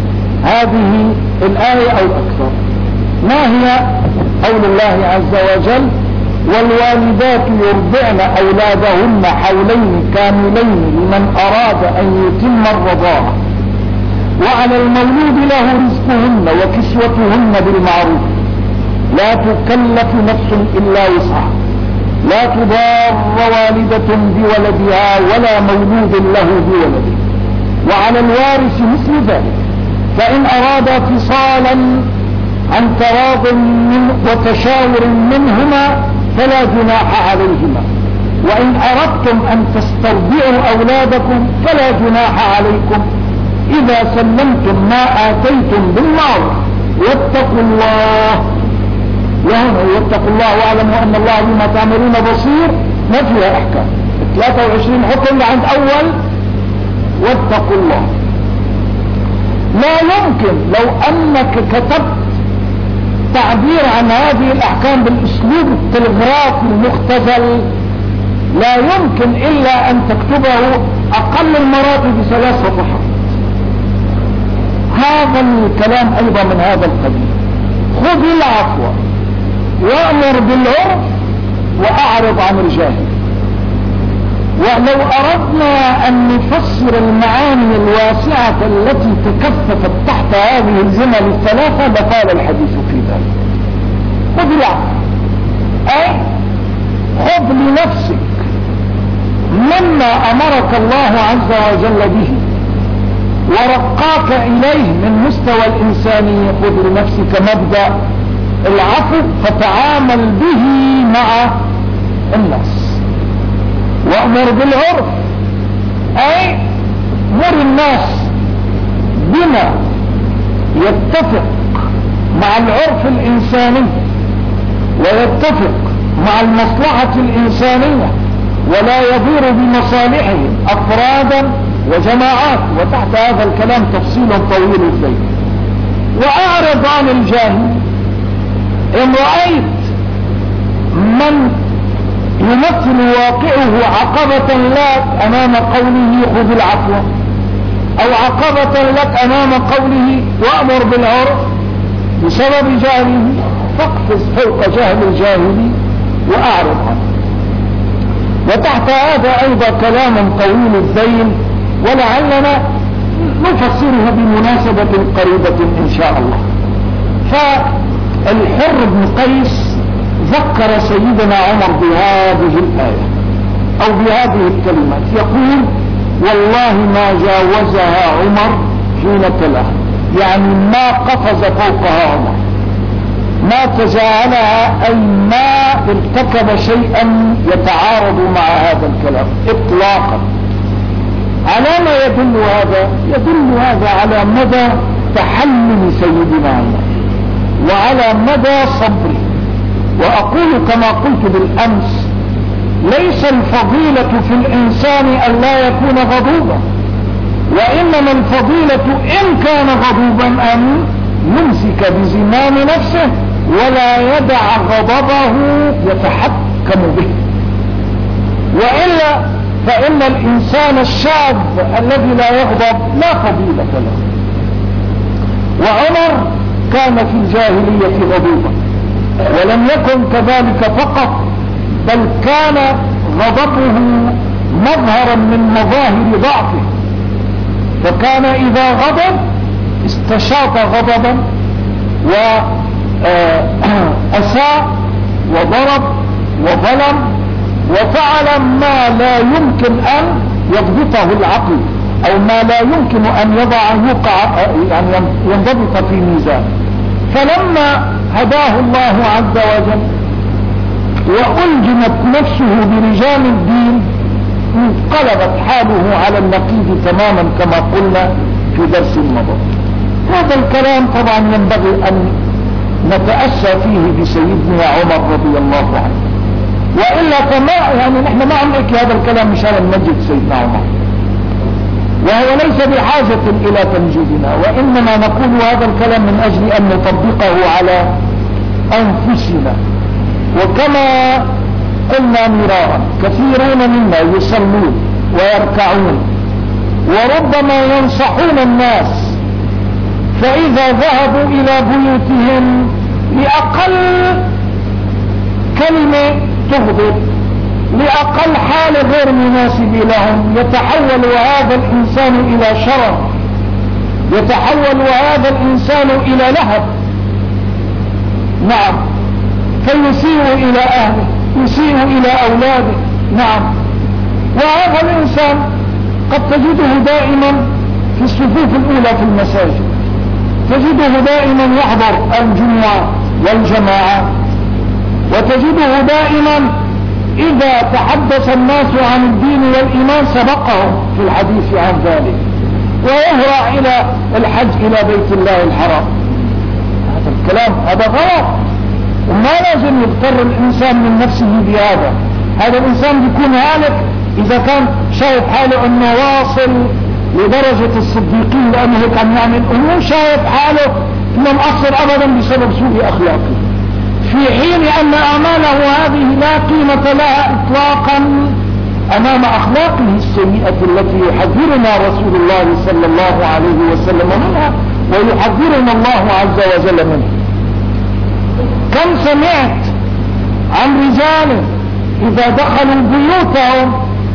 هذه الآية أو أكثر. ما هي؟ قول الله عز وجل: والوالدات يرضعن أولادهن حولين كاملين لمن أراد أن يتم الرضاعة، وعلى المولود له رزقهن وكسوتهن بالمعروف، لا تكلف نفس إلا وسعها، لا تضار والدة بولدها ولا مولود له بولده، وعلى الوارث مثل ذلك، فإن أرادا فصالا عن تراض وتشاور منهما فلا جناح عليهما، وإن أردتم أن تسترضعوا أولادكم فلا جناح عليكم إذا سلمتم ما آتيتم بالمعروف واتقوا الله. واتقوا الله واعلموا أن الله بما تعملون بصير، ما فيها أحكام. 23 حكم عند أول واتقوا الله. لا يمكن لو أنك كتبت تعبير عن هذه الأحكام بالأسلوب التلغرافي المختزل، لا يمكن إلا أن تكتبه أقل المراتب ب3 صفحات. هذا الكلام أيضا من هذا القبيل: خذ العفو وأمر بالعرف وأعرض عن الجاهل. ولو أردنا أن نفسر المعاني الواسعة التي تكثفت تحت هذه الجمل الثلاثة لقال الحديث في ذلك. خذ العفو، أي خذ لنفسك مما أمرك الله عز وجل به ورقاك إليه من مستوى الإنسانية. خذ لنفسك مبدأ العفو فتعامل به مع الناس. وأمر بالعرف، أي مر الناس بما يتفق مع العرف الإنساني ويتفق مع المصلحة الإنسانية ولا يضير بمصالحهم أفرادا وجماعات، وتحت هذا الكلام تفصيل طويل الذيل. وأعرض عن الجاهل. إن رأيت من يمثل واقعه عقبة لك أمام قوله خذ العفو، أو عقبة لك أمام قوله وأمر بالعرف بسبب جهله، فاقفز فوق جهل الجاهل وأعرض عنه. وتحت هذا أيضا كلام طويل الذيل، ولعلنا نفسره بمناسبة قريبة إن شاء الله. فالحر بن قيس ذكر سيدنا عمر بهذه الآية أو بهذه الكلمات، يقول: والله ما جاوزها عمر حين تلاها، يعني ما قفز فوقها عمر، ما تجاهلها، أي ما ارتكب شيئا يتعارض مع هذا الكلام إطلاقا. على ما يدل هذا؟ يدل هذا على مدى تحلم سيدنا عمر وعلى مدى صبره. وأقول كما قلت بالأمس: ليس ليس الفضيلة في الإنسان أن لا يكون غضوبا، وإنما الفضيلة إن كان غضوبا أن يمسك بزمام نفسه ولا يدع غضبه يتحكم به، وإلا فإن الإنسان الشاذ الذي لا يغضب لا فضيلة له. وعمر كان في الجاهلية غضوبا، ولم يكن كذلك فقط، بل كان غضبه مظهرا من مظاهر ضعفه، فكان إذا غضب استشاط غضبا وأساء وضرب وظلم وفعل ما لا يمكن أن يضبطه العقل، أو ما لا يمكن أن يعني ينضبط في ميزان. فلما هداه الله عز وجل وألجمت نفسه برجال الدين انقلبت حاله على النقيض تماما كما قلنا في درس المضى. هذا الكلام طبعا ينبغي أن نتأسى فيه بسيدنا عمر رضي الله عنه، وإلا فما يعني نحن ما نحكي هذا الكلام مشان نمجد سيدنا عمر، وهو ليس بحاجة إلى تمجيدنا، وإنما نقول هذا الكلام من أجل أن نطبقه على أنفسنا. وكما قلنا مرارا كثيرون منا يصلون ويركعون وربما ينصحون الناس، فإذا ذهبوا إلى بيوتهم لأقل كلمة تغضب، لأقل حال غير مناسب لهم، يتحول هذا الإنسان إلى شرر، يتحول هذا الإنسان إلى لهب، نعم، فيسيء إلى أهله، يسيء إلى أولاده، نعم. وهذا الإنسان قد تجده دائما في الصفوف الأولى في المساجد، تجده دائما يحضر الجمعة والجماعة، وتجده دائما إذا تحدث الناس عن الدين والإيمان سبقهم في الحديث عن ذلك، ويهرع إلى الحج إلى بيت الله الحرام. هذا الكلام هذا غلط، وما لازم يضطر الإنسان من نفسه بهذا. هذا الإنسان بيكون هالك إذا كان شايف حاله أنه واصل لدرجة الصديقين، لأنه هيك عم يعمل، ومو شايف حاله أنه مقصر أبدا بسبب سوء أخلاقه، في حين أن أعماله هذه لا قيمة لها إطلاقا أمام أخلاقه السيئة التي يحذرنا رسول الله صلى الله عليه وسلم منها، ويحذرنا الله عز وجل منها. كم سمعت عن رجال إذا دخلوا بيوتهم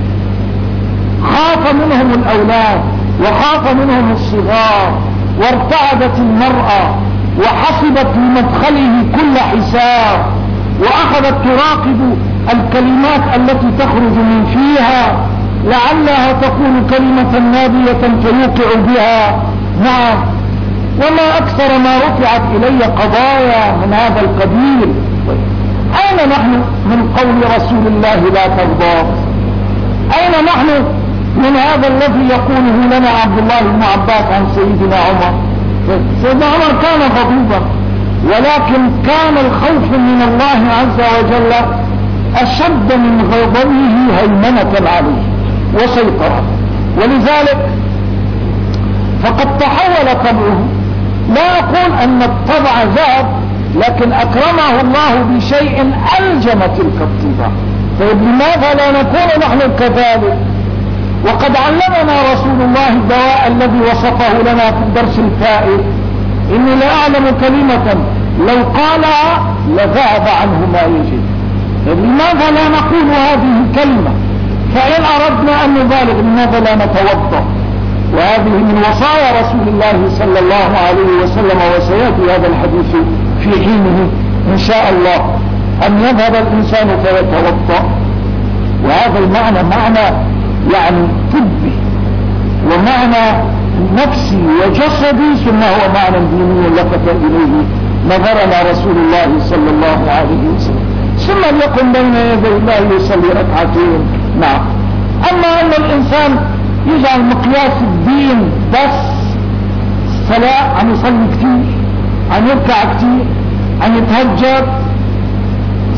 خاف منهم الأولاد وخاف منهم الصغار، وارتعدت المرأة وحسبت لمدخله كل حساب، وأخذت تراقب الكلمات التي تخرج من فيها لعلها تكون كلمة نابية فيوقع بها، نعم. وما أكثر ما رفعت إلي قضايا من هذا القبيل. أين نحن من قول رسول الله لا تغضب؟ أين نحن من هذا الذي يقوله لنا عبد الله بن عباس عن سيدنا عمر؟ سيدنا عمر كان غضوبا، ولكن كان الخوف من الله عز وجل أشد من غضبه هيمنة عليه وسيطرة، ولذلك فقد تحول طبعه. لا أقول أن الطبع ذهب، لكن أكرمه الله بشيء ألجم تلك الطباع. طيب لماذا لا نكون نحن كذلك؟ وقد علمنا رسول الله الدواء الذي وصفه لنا في الدرس الفائت: إني لا أعلم كلمة لو قالها لذهب عنه ما يجب. طيب لماذا لا نقول هذه الكلمة؟ فإن أردنا أن نبالغ لماذا لا نتوضأ؟ وهذه من وصايا رسول الله صلى الله عليه وسلم، وسيأتي هذا الحديث في حينه إن شاء الله، أن يذهب الإنسان فيتوضأ. وهذا المعنى معنى يعني طبي ومعنى نفسي وجسدي، ثم هو معنى ديني لفت إليه نظرنا رسول الله صلى الله عليه وسلم. ثم يقوم بين يدي الله يصلي ركعتين، نعم. أما أن الإنسان يجعل مقياس الدين بس الصلاة، عم يصلي كتير، عم يركع كتير، عم يتهجد،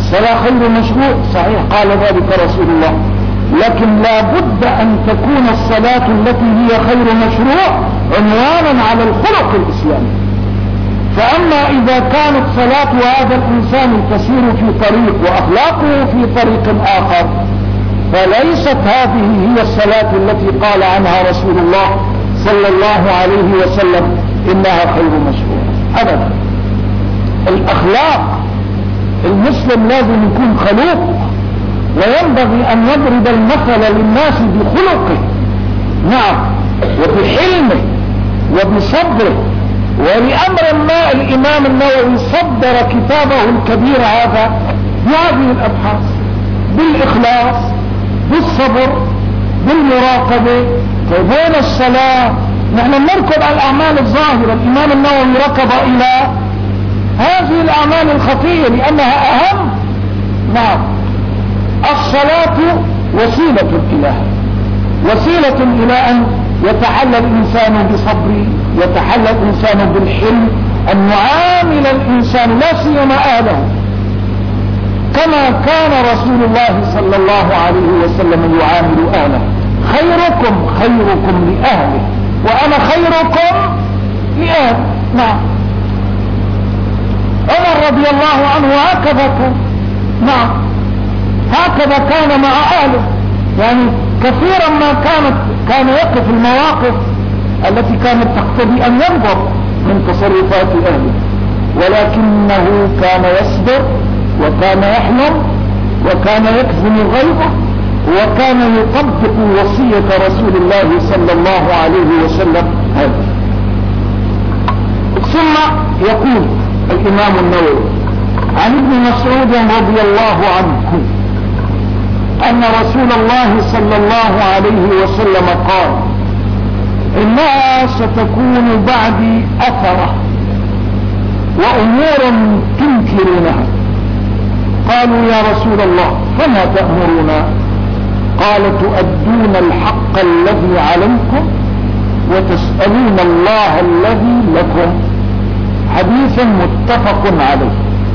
الصلاة خير مشروع صحيح، قال ذلك رسول الله، لكن لا بد أن تكون الصلاة التي هي خير مشروع عنوانا على الخلق الإسلامي. فأما إذا كانت صلاة هذا الإنسان تسير في طريق وأخلاقه في طريق آخر، فليست هذه هي الصلاة التي قال عنها رسول الله صلى الله عليه وسلم إنها خير مشروع أبدا. الأخلاق، المسلم لازم يكون خلوق، وينبغي أن يضرب المثل للناس بخلقه، نعم، وبحلمه وبصبره. ولأمر ما الإمام النووي صدر كتابه الكبير هذا بهذه الأبحاث، بالإخلاص، بالصبر، بالمراقبة. فبين الصلاة نحن نركض على الأعمال الظاهرة، الإمام النووي ركض إلى هذه الأعمال الخفية لأنها أهم. نعم، الصلاة وسيلة إلى وسيلة إلى أن يتحلى الإنسان بصبره، يتحلى الإنسان بالحلم، أن يعامل الإنسان لا سيما أهله كما كان رسول الله صلى الله عليه وسلم يعامل أهله. خيركم خيركم لأهله وأنا خيركم لأهله. نعم، عمر رضي الله عنه هكذا كان، نعم، هكذا كان مع أهله، يعني كثيرا ما كان يقف المواقف التي كانت تقتضي أن ينظر من تصرفات أهله، ولكنه كان يصبر وكان يحلم وكان يكظم غيظه وكان يطبق وصية رسول الله صلى الله عليه وسلم هذا. ثم يقول الإمام النووي عن ابن مسعود رضي الله عنه أن رسول الله صلى الله عليه وسلم قال إنها ستكون بعدي أثرة وأمور تنكرونها. قالوا يا رسول الله فما تأمرنا؟ قال تؤدون الحق الذي عليكم وتسألون الله الذي لكم. حديث متفق عليه.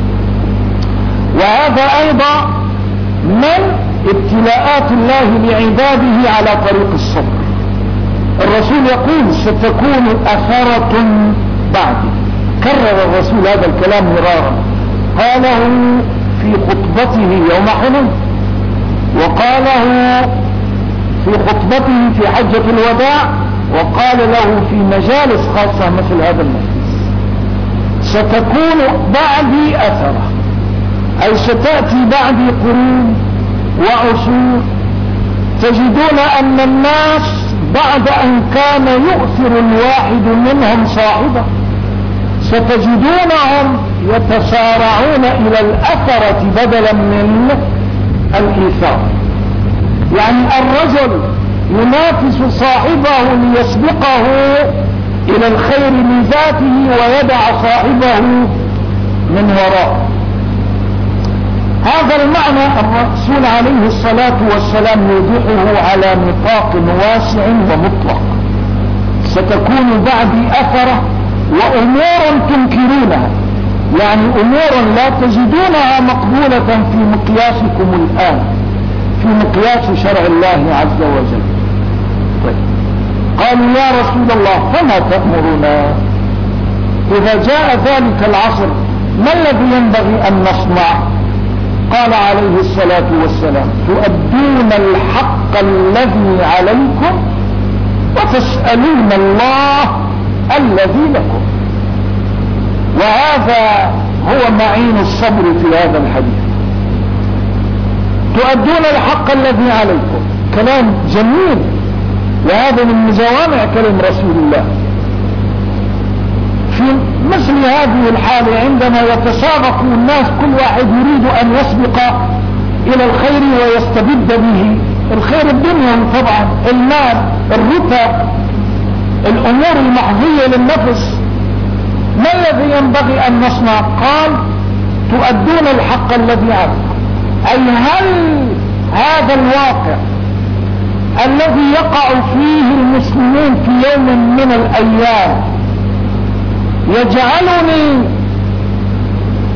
وهذا أيضا من ابتلاءات الله لعباده على طريق الصبر. الرسول يقول ستكون أثرة بعدي، كرر الرسول هذا الكلام مرارا، قاله في خطبته يوم حنين، وقاله في خطبته في حجة الوداع، وقال له في مجالس خاصة مثل هذا المجلس. ستكون بعدي أثرة، أي ستأتي بعدي قرون وعصور تجدون أن الناس بعد أن كان يؤثر الواحد منهم صاحبه ستجدونهم يتسارعون إلى الأثرة بدلا من الإيثار. يعني الرجل ينافس صاحبه ليسبقه إلى الخير بذاته ويدع صاحبه من وراء. هذا المعنى الرسول عليه الصلاة والسلام يوضحه على نطاق واسع ومطلق. ستكون بعدي أثرة وأمور تنكرونها، يعني أمور لا تجدونها مقبولة في مقياسكم الآن، في مقياس شرع الله عز وجل. طيب. قالوا يا رسول الله فما تأمرنا؟ إذا جاء ذلك العصر ما الذي ينبغي أن نصنع؟ قال عليه الصلاة والسلام تؤدون الحق الذي عليكم وتسألون الله الذي لكم. وهذا هو معين الصبر في هذا الحديث. تؤدون الحق الذي عليكم، كلام جميل، وهذا من جوامع كلام رسول الله. في مثل هذه الحالة عندما يتسابق الناس كل واحد يريد أن يسبق إلى الخير ويستبد به الخير الدنيوي طبعا، المال، الرتب، الأمور المحظية للنفس، ما الذي ينبغي أن نصنع؟ قال تؤدون الحق الذي عليكم، أي هل هذا الواقع الذي يقع فيه المسلمين في يوم من الأيام يجعلني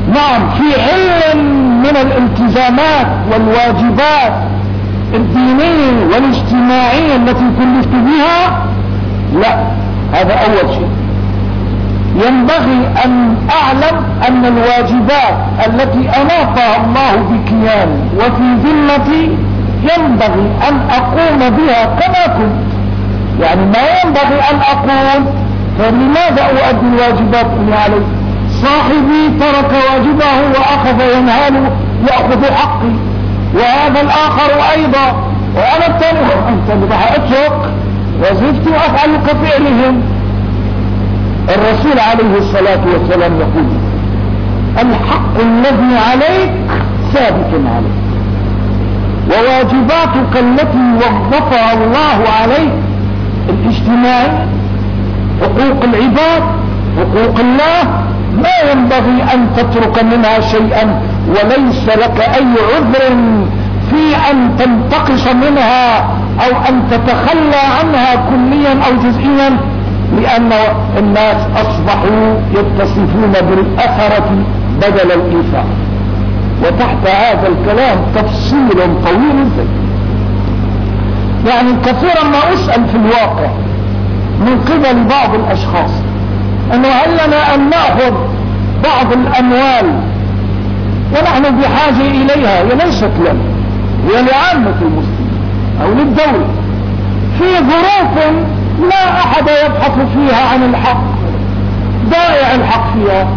نعم في حل من الالتزامات والواجبات الدينية والاجتماعية التي كلفت بها؟ لا، هذا أول شيء. ينبغي أن أعلم أن الواجبات التي أناطها الله بكياني وفي ذمتي ينبغي أن أقوم بها كما كنت. يعني ما ينبغي أن أقول فلماذا أؤدي الواجبات اللي علي؟ صاحبي ترك واجبه وأخذ ينهال يأخذ حقي، وهذا الآخر أيضا، وأنا الثاني. أنت اللي اترك وظيفتي وأفعل كفعلهم. الرسول عليه الصلاة والسلام يقول الحق الذي عليك ثابت عليك، وواجباتك التي وظفها الله عليك الاجتماعية، حقوق العباد، حقوق الله، ما ينبغي أن تترك منها شيئا، وليس لك أي عذر في أن تنتقص منها أو أن تتخلى عنها كليا أو جزئيا، لأن الناس أصبحوا يتصفون بالأثرة بدل الإيثار. وتحت هذا الكلام تفصيل طويل جدا. يعني كثيرا ما أسأل في الواقع من قبل بعض الأشخاص أنه هل لنا أن نأخذ بعض الأموال ونحن بحاجة إليها؟ هي ليست لنا، هي لعامة المسلمين أو للدولة في ظروف لا أحد يبحث فيها عن الحق، ضائع الحق فيها.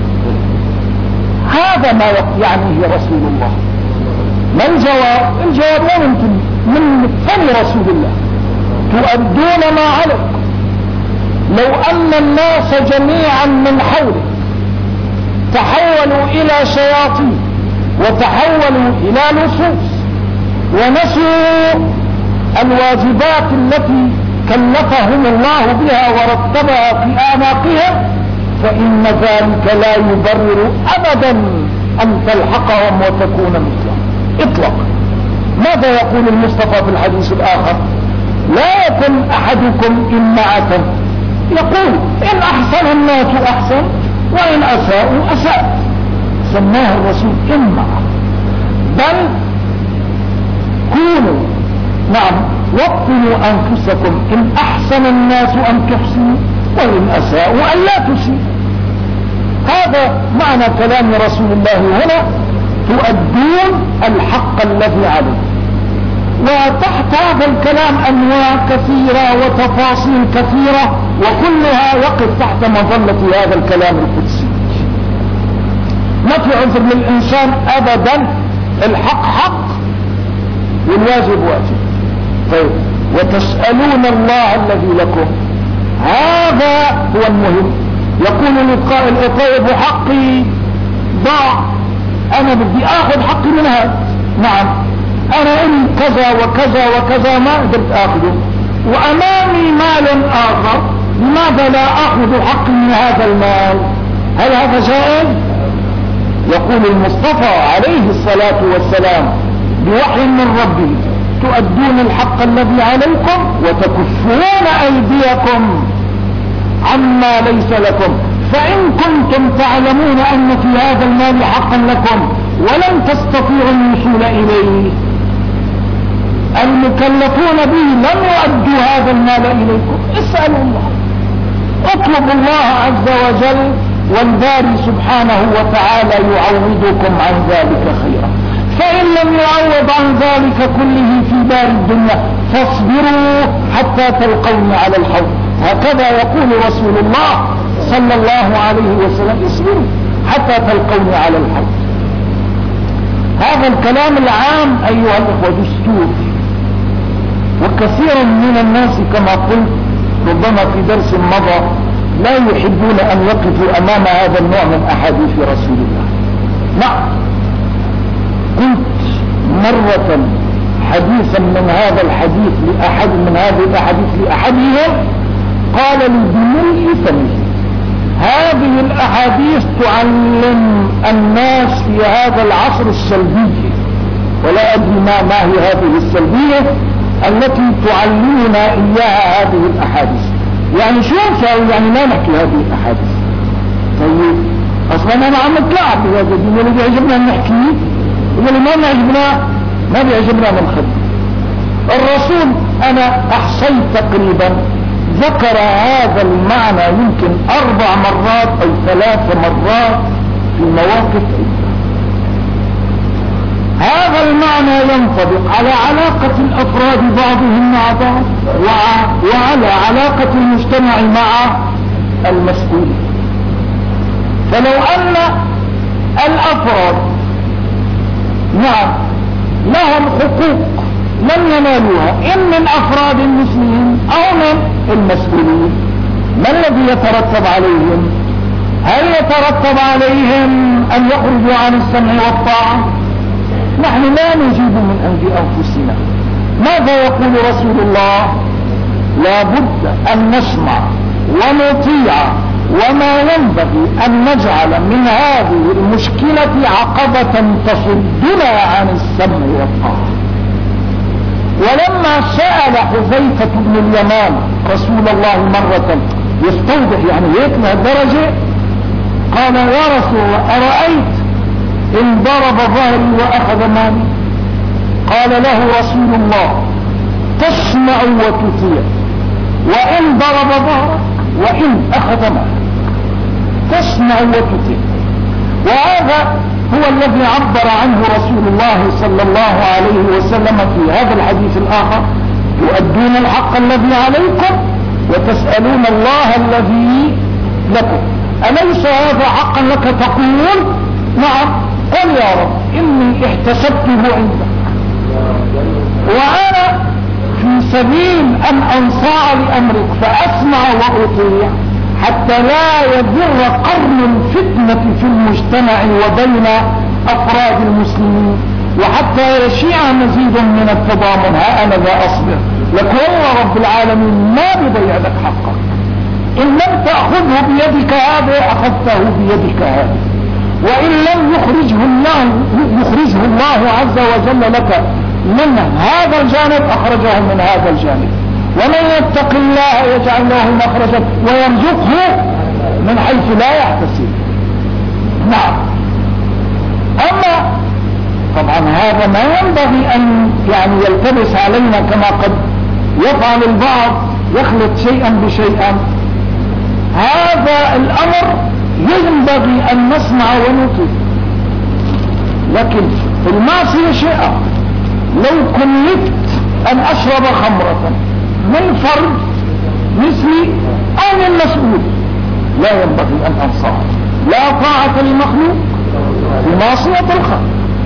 هذا ما يعنيه رسول الله. ما الجواب؟ الجواب لا يمكن من فم رسول الله: تؤدون ما عليكم. لو أن الناس جميعا من حولك تحولوا إلى شياطين وتحولوا إلى لصوص ونسوا الواجبات التي كلفهم الله بها ورتبها في أعناقهم، فإن ذلك لا يبرر أبدا أن تلحقهم وتكون مثلهم إطلاقا. ماذا يقول المصطفى في الحديث الآخر؟ لا يكن أحدكم إمعة، يقول إن أحسن الناس أحسن وإن أساءوا أساء. سماه الرسول إمعة. بل كونوا وطنوا أنفسكم، إن أحسن الناس أن تحسنوا وإن أساءوا أن لا تسيئوا. هذا معنى كلام رسول الله هنا: تؤدون الحق الذي عليه. وتحت هذا الكلام أنواع كثيرة وتفاصيل كثيرة، وكلها يقف تحت مظلة هذا الكلام القدسي. ما في عذر للإنسان أبدا، الحق حق والواجب واجب. طيب، وتسألون الله الذي لكم، هذا هو المهم. يقول للقائل: طيب حقي ضاع، أنا بدي آخذ حقي من هذا. نعم، أنا إن كذا وكذا وكذا ما قدرت آخذه، وأمامي مال آخر، لماذا لا أخذ حقي من هذا المال؟ هل هذا جائز؟ يقول المصطفى عليه الصلاة والسلام بوحي من ربه: تؤدون الحق الذي عليكم وتكفون أيديكم عما ليس لكم، فإن كنتم تعلمون أن في هذا المال حقا لكم ولن تستطيعوا الوصول إليه، المكلفون به لن يؤدوا هذا المال إليكم، اسألوا الله، اطلبوا الله عز وجل، والباري سبحانه وتعالى يعوضكم عن ذلك خيرا. فإن لم يعوض عن ذلك كله في دار الدنيا فاصبروا حتى تلقوني على الحوض. هكذا يقول رسول الله صلى الله عليه وسلم: اصبروا حتى تلقوني على الحوض. هذا الكلام العام أيها الأخوة دستور، وكثير من الناس كما قلت ربما في درس مضى لا يحبون أن يقفوا أمام هذا النوع من أحاديث رسول الله. نعم، قلت مرة حديثا من هذا الحديث لأحد من هذه الأحاديث لأحدهم، قال لي بملء فمه: هذه الأحاديث تعلم الناس في هذا العصر السلبية، ولا أدري ما هي هذه السلبية التي تعلمنا إياها هذه الأحاديث. يعني شو نسوي؟ يعني لا نحكي هذه الأحاديث. طيب، اصلا انا عم اتلاعب بهذا الدين، اللي بيعجبنا نحكيه واللي ما بيعجبنا ما بيعجبنا ننخد. الرسول انا احصيت تقريبا ذكر هذا المعنى يمكن 4 مرات او 3 مرات في مواقف عدة. هذا المعنى ينطبق على علاقة الافراد بعضهم مع بعض وعلى علاقة المجتمع مع المسؤولين. فلو ان الافراد نعم لهم حقوق لم ينالوها إن من أفراد المسلمين أو من المسؤولين، ما الذي يترتب عليهم؟ هل يترتب عليهم أن يخرجوا عن السمع والطاعة؟ نحن لا نجيب من عند أنفسنا. ماذا يقول رسول الله؟ لا بد أن نسمع ونطيع، وما ينبغي أن نجعل من هذه المشكلة عقبة تصدنا عن السمع والطاعة. ولما سأل حذيفة بن اليمان رسول الله مرة يستوضح يعني هيك لهالدرجة، قال يا رسول الله أرأيت إن ضرب ظهري وأخذ مالي؟ قال له رسول الله تسمع وتطيع وإن ضرب ظهرك وإن أخذ مالك، تسمع وتطيع. وهذا هو الذي عبر عنه رسول الله صلى الله عليه وسلم في هذا الحديث الآخر: تؤدون الحق الذي عليكم وتسألون الله الذي لكم. أليس هذا حقا لك تقول؟ نعم. قل يا رب إني احتسبته عندك وأنا في سبيل أن أنصاع لأمرك فأسمع وأطيع حتى لا يضر قرن الفتنة في المجتمع وبين أفراد المسلمين، وحتى يشيع مزيد من التضامن. ها أنا ذا أصبر لك والله رب العالمين ما بيضيع لك حقك. إن لم تأخذه بيدك هذا أخذته بيدك هذا، وإن لم يخرجه الله عز وجل لك من هذا الجانب أخرجه من هذا الجانب. ومن يتق الله يجعل له مخرجا ويرزقه من حيث لا يحتسب. نعم. أما طبعا هذا ما ينبغي أن يعني يلتبس علينا كما قد يفعل البعض، يخلط شيئا بشيئا. هذا الأمر ينبغي أن نسمع ونطيع، لكن في المعصية شيء آخر. لو كلفت أن أشرب خمرة من فرد مثلي أو من مسؤول لا ينبغي أن أنصح. لا طاعة لمخلوق في معصية الخالق،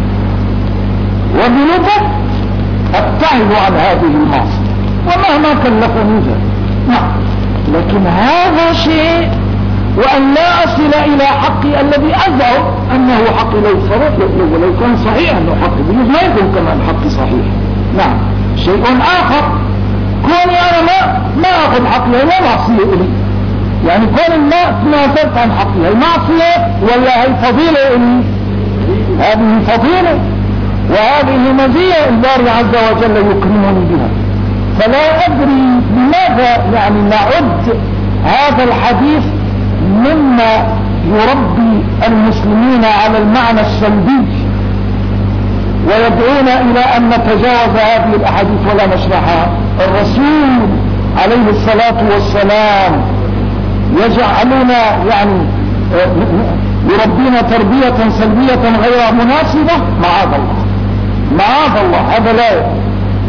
وبنظر أبتعد عن هذه المعصية ومهما كلفني ذلك. نعم. لكن هذا شيء، وأن لا أصل إلى حقي الذي أزعم أنه حقي لو كان صحيح أنه حقي بيجوز ما يكون كمان حقي صحيح. نعم. شيء آخر كوني أنا ما أخذ حقي لا معصية إلي، يعني كوني ما تنازلت عن حقي هي معصية ولا هي فضيلة إلي؟ هذه فضيلة وهذه مزية الباري عز وجل يكرمني بها. فلا أدري لماذا يعني نعد هذا الحديث مما يربي المسلمين على المعنى السلبي ويدعون إلى أن نتجاوز هذه الأحاديث ولا نشرحها. الرسول عليه الصلاة والسلام يجعلنا يعني يربينا تربية سلبية غير مناسبة. معاذ الله معاذ الله، هذا لا يكون.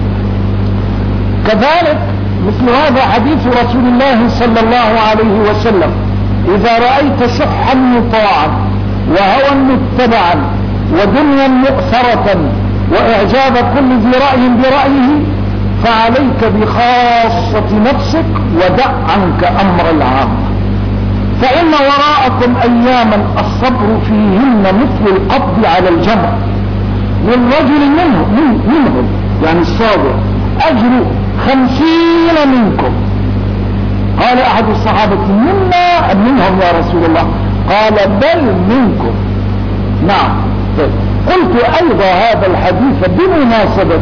كذلك مثل هذا حديث رسول الله صلى الله عليه وسلم: إذا رأيت شحا مطاعا وهوى متبعا ودنيا مؤثرة وإعجاب كل ذي رأي برأيه فعليك بخاصة نفسك ودع عنك أمر العام، فإن وراءكم أياما الصبر فيهن مثل القبض على الجمر، والرجل منهم يعني الصابر أجر 50 منكم. قال أحد الصحابة: منا أم منهم يا رسول الله؟ قال: بل منكم. نعم. قلت أيضا هذا الحديث بمناسبة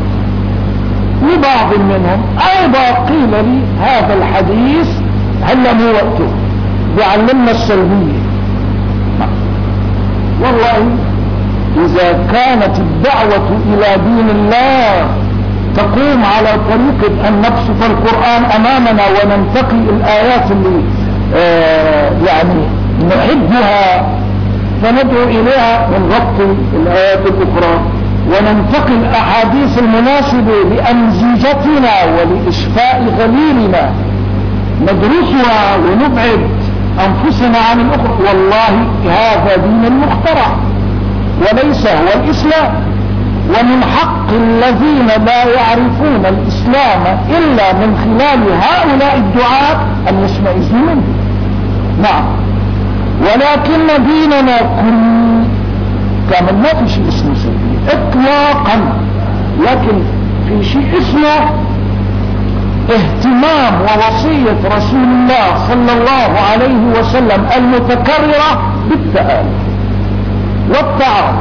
لبعض منهم أيضا قيل لي هذا الحديث هل مو وقته بيعلمنا السلبية. نعم. والله إذا كانت الدعوة إلى دين الله تقوم على طريقة أن نبسط القرآن أمامنا وننتقي الآيات اللي يعني نحبها فندعو إليها ونغطي الآيات الأخرى، وننتقي الأحاديث المناسبة لأمزجتنا ولإشفاء غليلنا ندرسها ونبعد أنفسنا عن الأخرى. والله هذا دين مخترع وليس هو الإسلام، ومن حق الذين لا يعرفون الإسلام إلا من خلال هؤلاء الدعاة أن يشمئزوا منه. نعم، ولكن ديننا كل كامل، ما في شيء اسمه سلبي اطلاقا، لكن في شيء اسمه اهتمام ووصية رسول الله صلى الله عليه وسلم المتكررة بالتآلف والتعاون،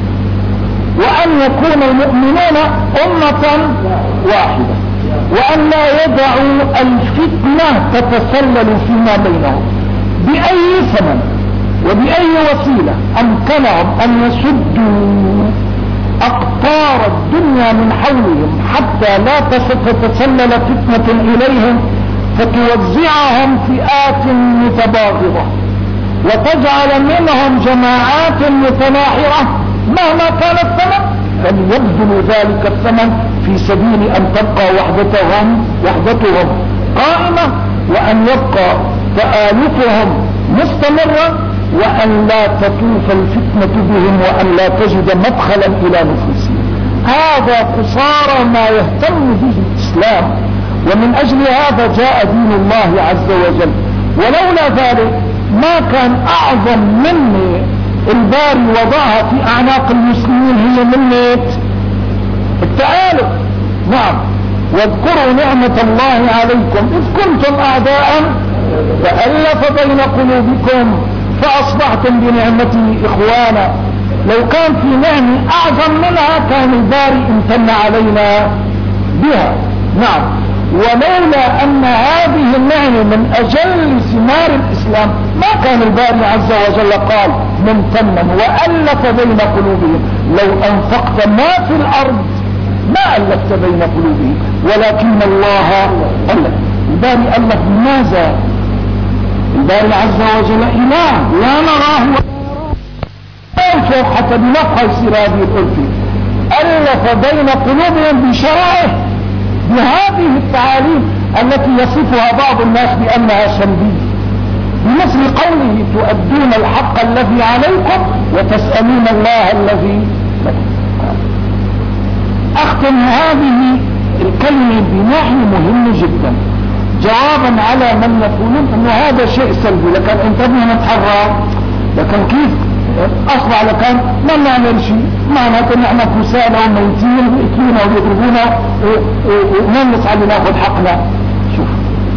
وأن يكون المؤمنون أمة واحدة، وأن لا يدعوا الفتنة تتسلل فيما بينهم بأي ثمن وبأي وسيلة أمكنهم أن يسدوا أقطار الدنيا من حولهم حتى لا تتسلل فتنة إليهم فتوزعهم فئات متباغضة وتجعل منهم جماعات متناحرة مهما كان الثمن، فليبذلوا ذلك الثمن في سبيل أن تبقى وحدتهم قائمة، وأن يبقى تآلفهم مستمرا، وأن لا تطوف الفتنة بهم، وأن لا تجد مدخلا إلى نفوسهم. هذا قصارى ما يهتم به الإسلام، ومن أجل هذا جاء دين الله عز وجل. ولولا ذلك ما كان أعظم من الباري وضعها في أعناق المسلمين هي منة التآلف. نعم، واذكروا نعمة الله عليكم إذ كنتم أعداء فألف بين قلوبكم فأصبحتم بنعمته إخوانا. لو كان في نعمة أعظم منها كان الباري امتن علينا بها. نعم، ولولا أن هذه النعمة من أجل ثمار الإسلام ما كان الباري عز وجل قال ممتنا وألف بين قلوبهم. لو أنفقت ما في الأرض ما ألفت بين قلوبهم، ولكن الله ألف. الباري ألف بماذا؟ الباري عز وجل إله لا نراه فوق حتى بنفخ يصير هذه الألفة. ألف بين قلوبهم بشرائه بهذه التعاليم التي يصفها بعض الناس بأنها سلبية، بمثل قوله تؤدون الحق الذي عليكم وتسألون الله الذي لكم. أختم هذه الكلمة بناحية مهمة جدا جوابا على من يقولون أن هذا شيء سلبي، لكن انتبهوا نتحرك، لكن كيف أصبح لكن ما نعمل شيء، معناته نحن كسالى وميتين ويقتلونا ويضربونا وما نسعى لناخذ حقنا. شوف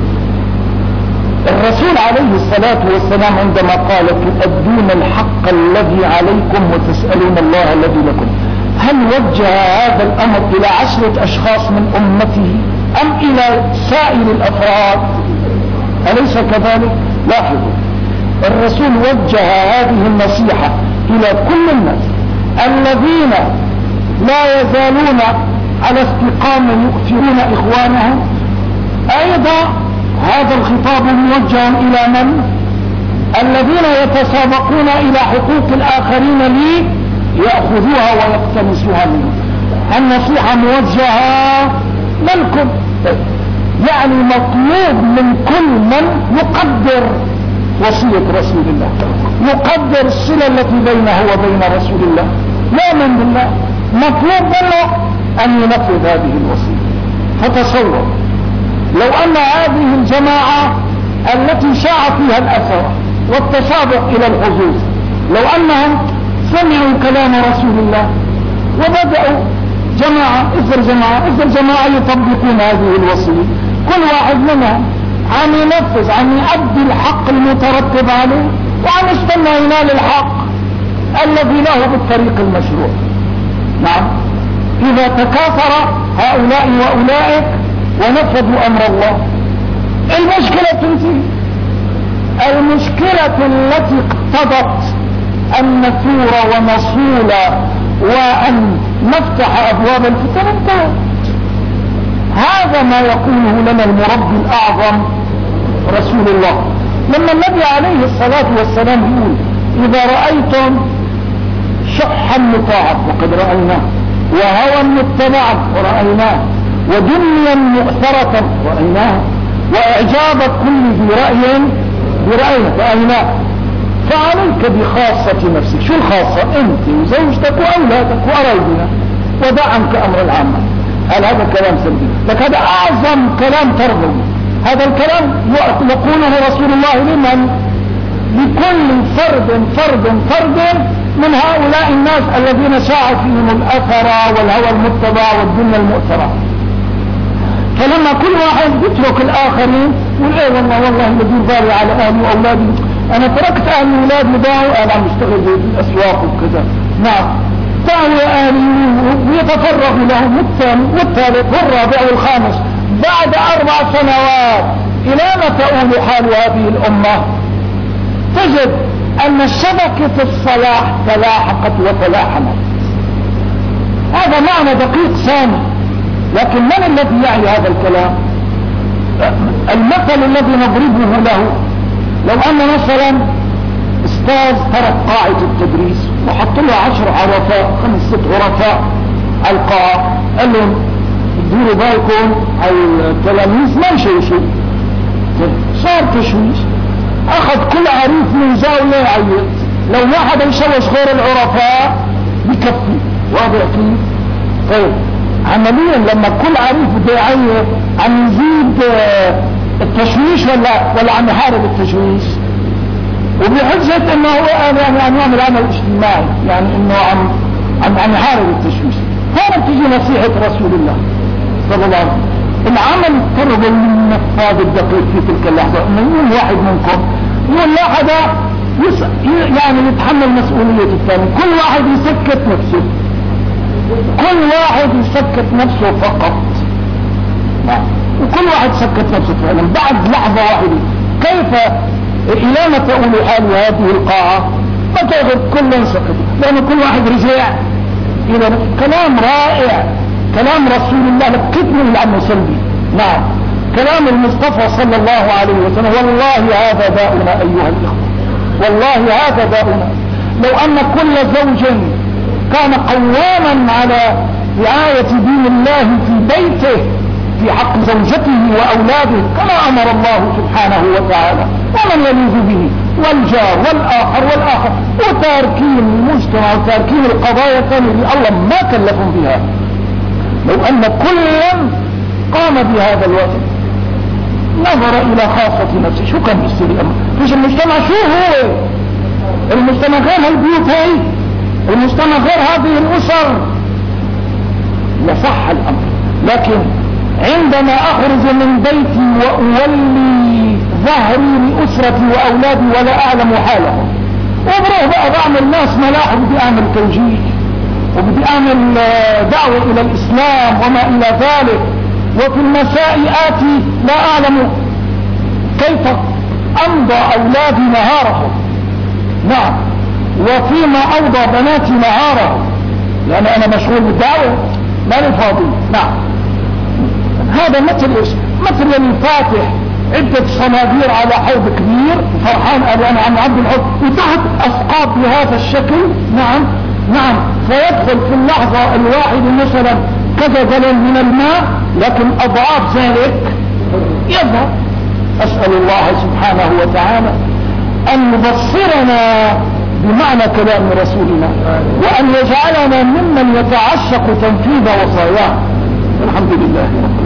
الرسول عليه الصلاة والسلام عندما قال تؤدون الحق الذي عليكم وتسألون الله الذي لكم، هل وجه هذا الأمر إلى 10 أشخاص من أمته أم إلى سائر الأفراد؟ أليس كذلك؟ لاحظوا الرسول وجه هذه النصيحة إلى كل الناس الذين لا يزالون على استقامة يؤثرون إخوانهم. أيضا هذا الخطاب موجه إلى من؟ الذين يتسابقون إلى حقوق الآخرين ليأخذوها ويقتنسوها منهم. النصيحة موجهة لكم، يعني مطلوب من كل من يقدر وصية رسول الله، يقدر الصلة التي بينه وبين رسول الله، يؤمن بالله، مطلوب منه أن ينفذ هذه الوصية. فتصور لو أن هذه الجماعة التي شاع فيها الأثر والتسابق إلى الحظوظ لو أنهم سمعوا كلام رسول الله وبدأوا جماعة يطبقون هذه الوصية، كل واحد منهم عم ينفذ عم يؤدي الحق المترتب عليه وعم يستنى ينال الحق الذي له بالطريق المشروع. نعم، إذا تكاثر هؤلاء وأولئك ونفذوا أمر الله المشكلة تنتهي. المشكلة التي اقتضت أن نثور ونصول وأن نفتح أبواب الفتن انتهت. هذا ما يقوله لنا المربي الأعظم رسول الله، لما النبي عليه الصلاة والسلام يقول إذا رأيتم شحا مطاعا وقد رأيناه، وهوى متبعا ورأيناه، ودنيا مؤثرة رأيناه، وإعجاب كل ذي رأي برأيه رأيناه، فعليك بخاصة نفسك. شو الخاصة؟ أنت وزوجتك وأولادك وقرايبنا، ودع عنك أمر العامة. هل هذا كلام سلبي؟ لك هذا أعظم كلام تربوي. هذا الكلام يقوله رسول الله لمن؟ لكل فرد من هؤلاء الناس الذين شاع فيهم الأثر والهوى المتبع والدنيا المؤثرة. فلما كل واحد يترك الآخرين يقول ايه والله بدير بالي على أهلي وأولادي، أنا تركت أهلي وأولادي ضاعوا، أنا عم اشتغل في الأسواق وكذا. نعم، دعوا أهلي ويتفرغ لهم والثالث والرابع والخامس. بعد 4 سنوات إلى متى تؤول حال هذه الأمة؟ تجد أن شبكة الصلاح تلاحقت وتلاحمت. هذا معنى دقيق سامي، لكن من الذي يعي هذا الكلام؟ المثل الذي نضربه له، لو أن مثلا استاذ ترك قاعة التدريس وحط له 10 عرفاء 5 6 غرفاء على القاعة، قال لهم ديروا بالكم التلاميذ ما يشوشوا. صار تشويش، اخذ كل عريف من زاوية يعيط. لو واحد يشوش غير العرفاء بكفي، واضح كيف؟ طيب عمليا لما كل عريف بده يعيط عم يزيد التشويش ولا عم يحارب التشويش؟ وبحجة انه هو يعني يعمل عمل اجتماعي، يعني انه عم يحارب التشويش. هنا بتيجي نصيحة رسول الله صلى الله عليه وسلم. العمل التربوي النفاذ الدقيق في تلك اللحظة انه يقول واحد منكم يقول لا حدا يعني يتحمل مسؤولية الثاني، كل واحد يسكت نفسه، كل واحد يسكت نفسه فقط. وكل واحد سكت نفسه فعلا بعد لحظة واحدة. كيف الى متى تؤول حال هذه القاعة؟ متى كل سكت، لأن كل واحد رجع إلى كلام رائع. كلام رسول الله لكتن العم سلبي. نعم، كلام المصطفى صلى الله عليه وسلم. والله هذا داؤنا أيها الإخوة، والله هذا داؤنا. لو أن كل زوج كان قواما على رعاية دين الله في بيته في حق زوجته وأولاده كما أمر الله سبحانه وتعالى، ومن يلوذ به والجار والآخر وتاركين المجتمع وتاركين القضايا الثانية اللي الله ما كلفهم بها. لو أن كل قام بهذا الواجب نظر إلى خاصة نفسه، شو كان بيصير الأمر؟ مش المجتمع شو هو؟ المجتمع غير هالبيوت هاي، المجتمع غير هذه الأسر، يصح الأمر. لكن عندما أخرج من بيتي وأولي ظهري لأسرتي وأولادي ولا أعلم حالهم، وبروح بقى بعمل ناس ملاح، وبدي أعمل توجيه وبدي أعمل دعوة إلى الإسلام وما إلى ذلك، وفي المساء آتي لا أعلم كيف أمضى أولادي نهارهم. نعم، وفيما أوضى بناتي نهارهم، لأن أنا مشغول بالدعوة ماني فاضي. نعم، هذا مثل الفاتح عدة صنادير على حوض كبير فرحان قال أنا عم عبد الحوض وتحت أثقاب بهذا الشكل. نعم، فيدخل في اللحظة الواحدة مثلا كذا جلل من الماء، لكن أضعاف ذلك يظهر. أسأل الله سبحانه وتعالى أن يبصرنا بمعنى كلام رسولنا، وأن يجعلنا ممن يتعشق تنفيذ وصاياه. الحمد لله.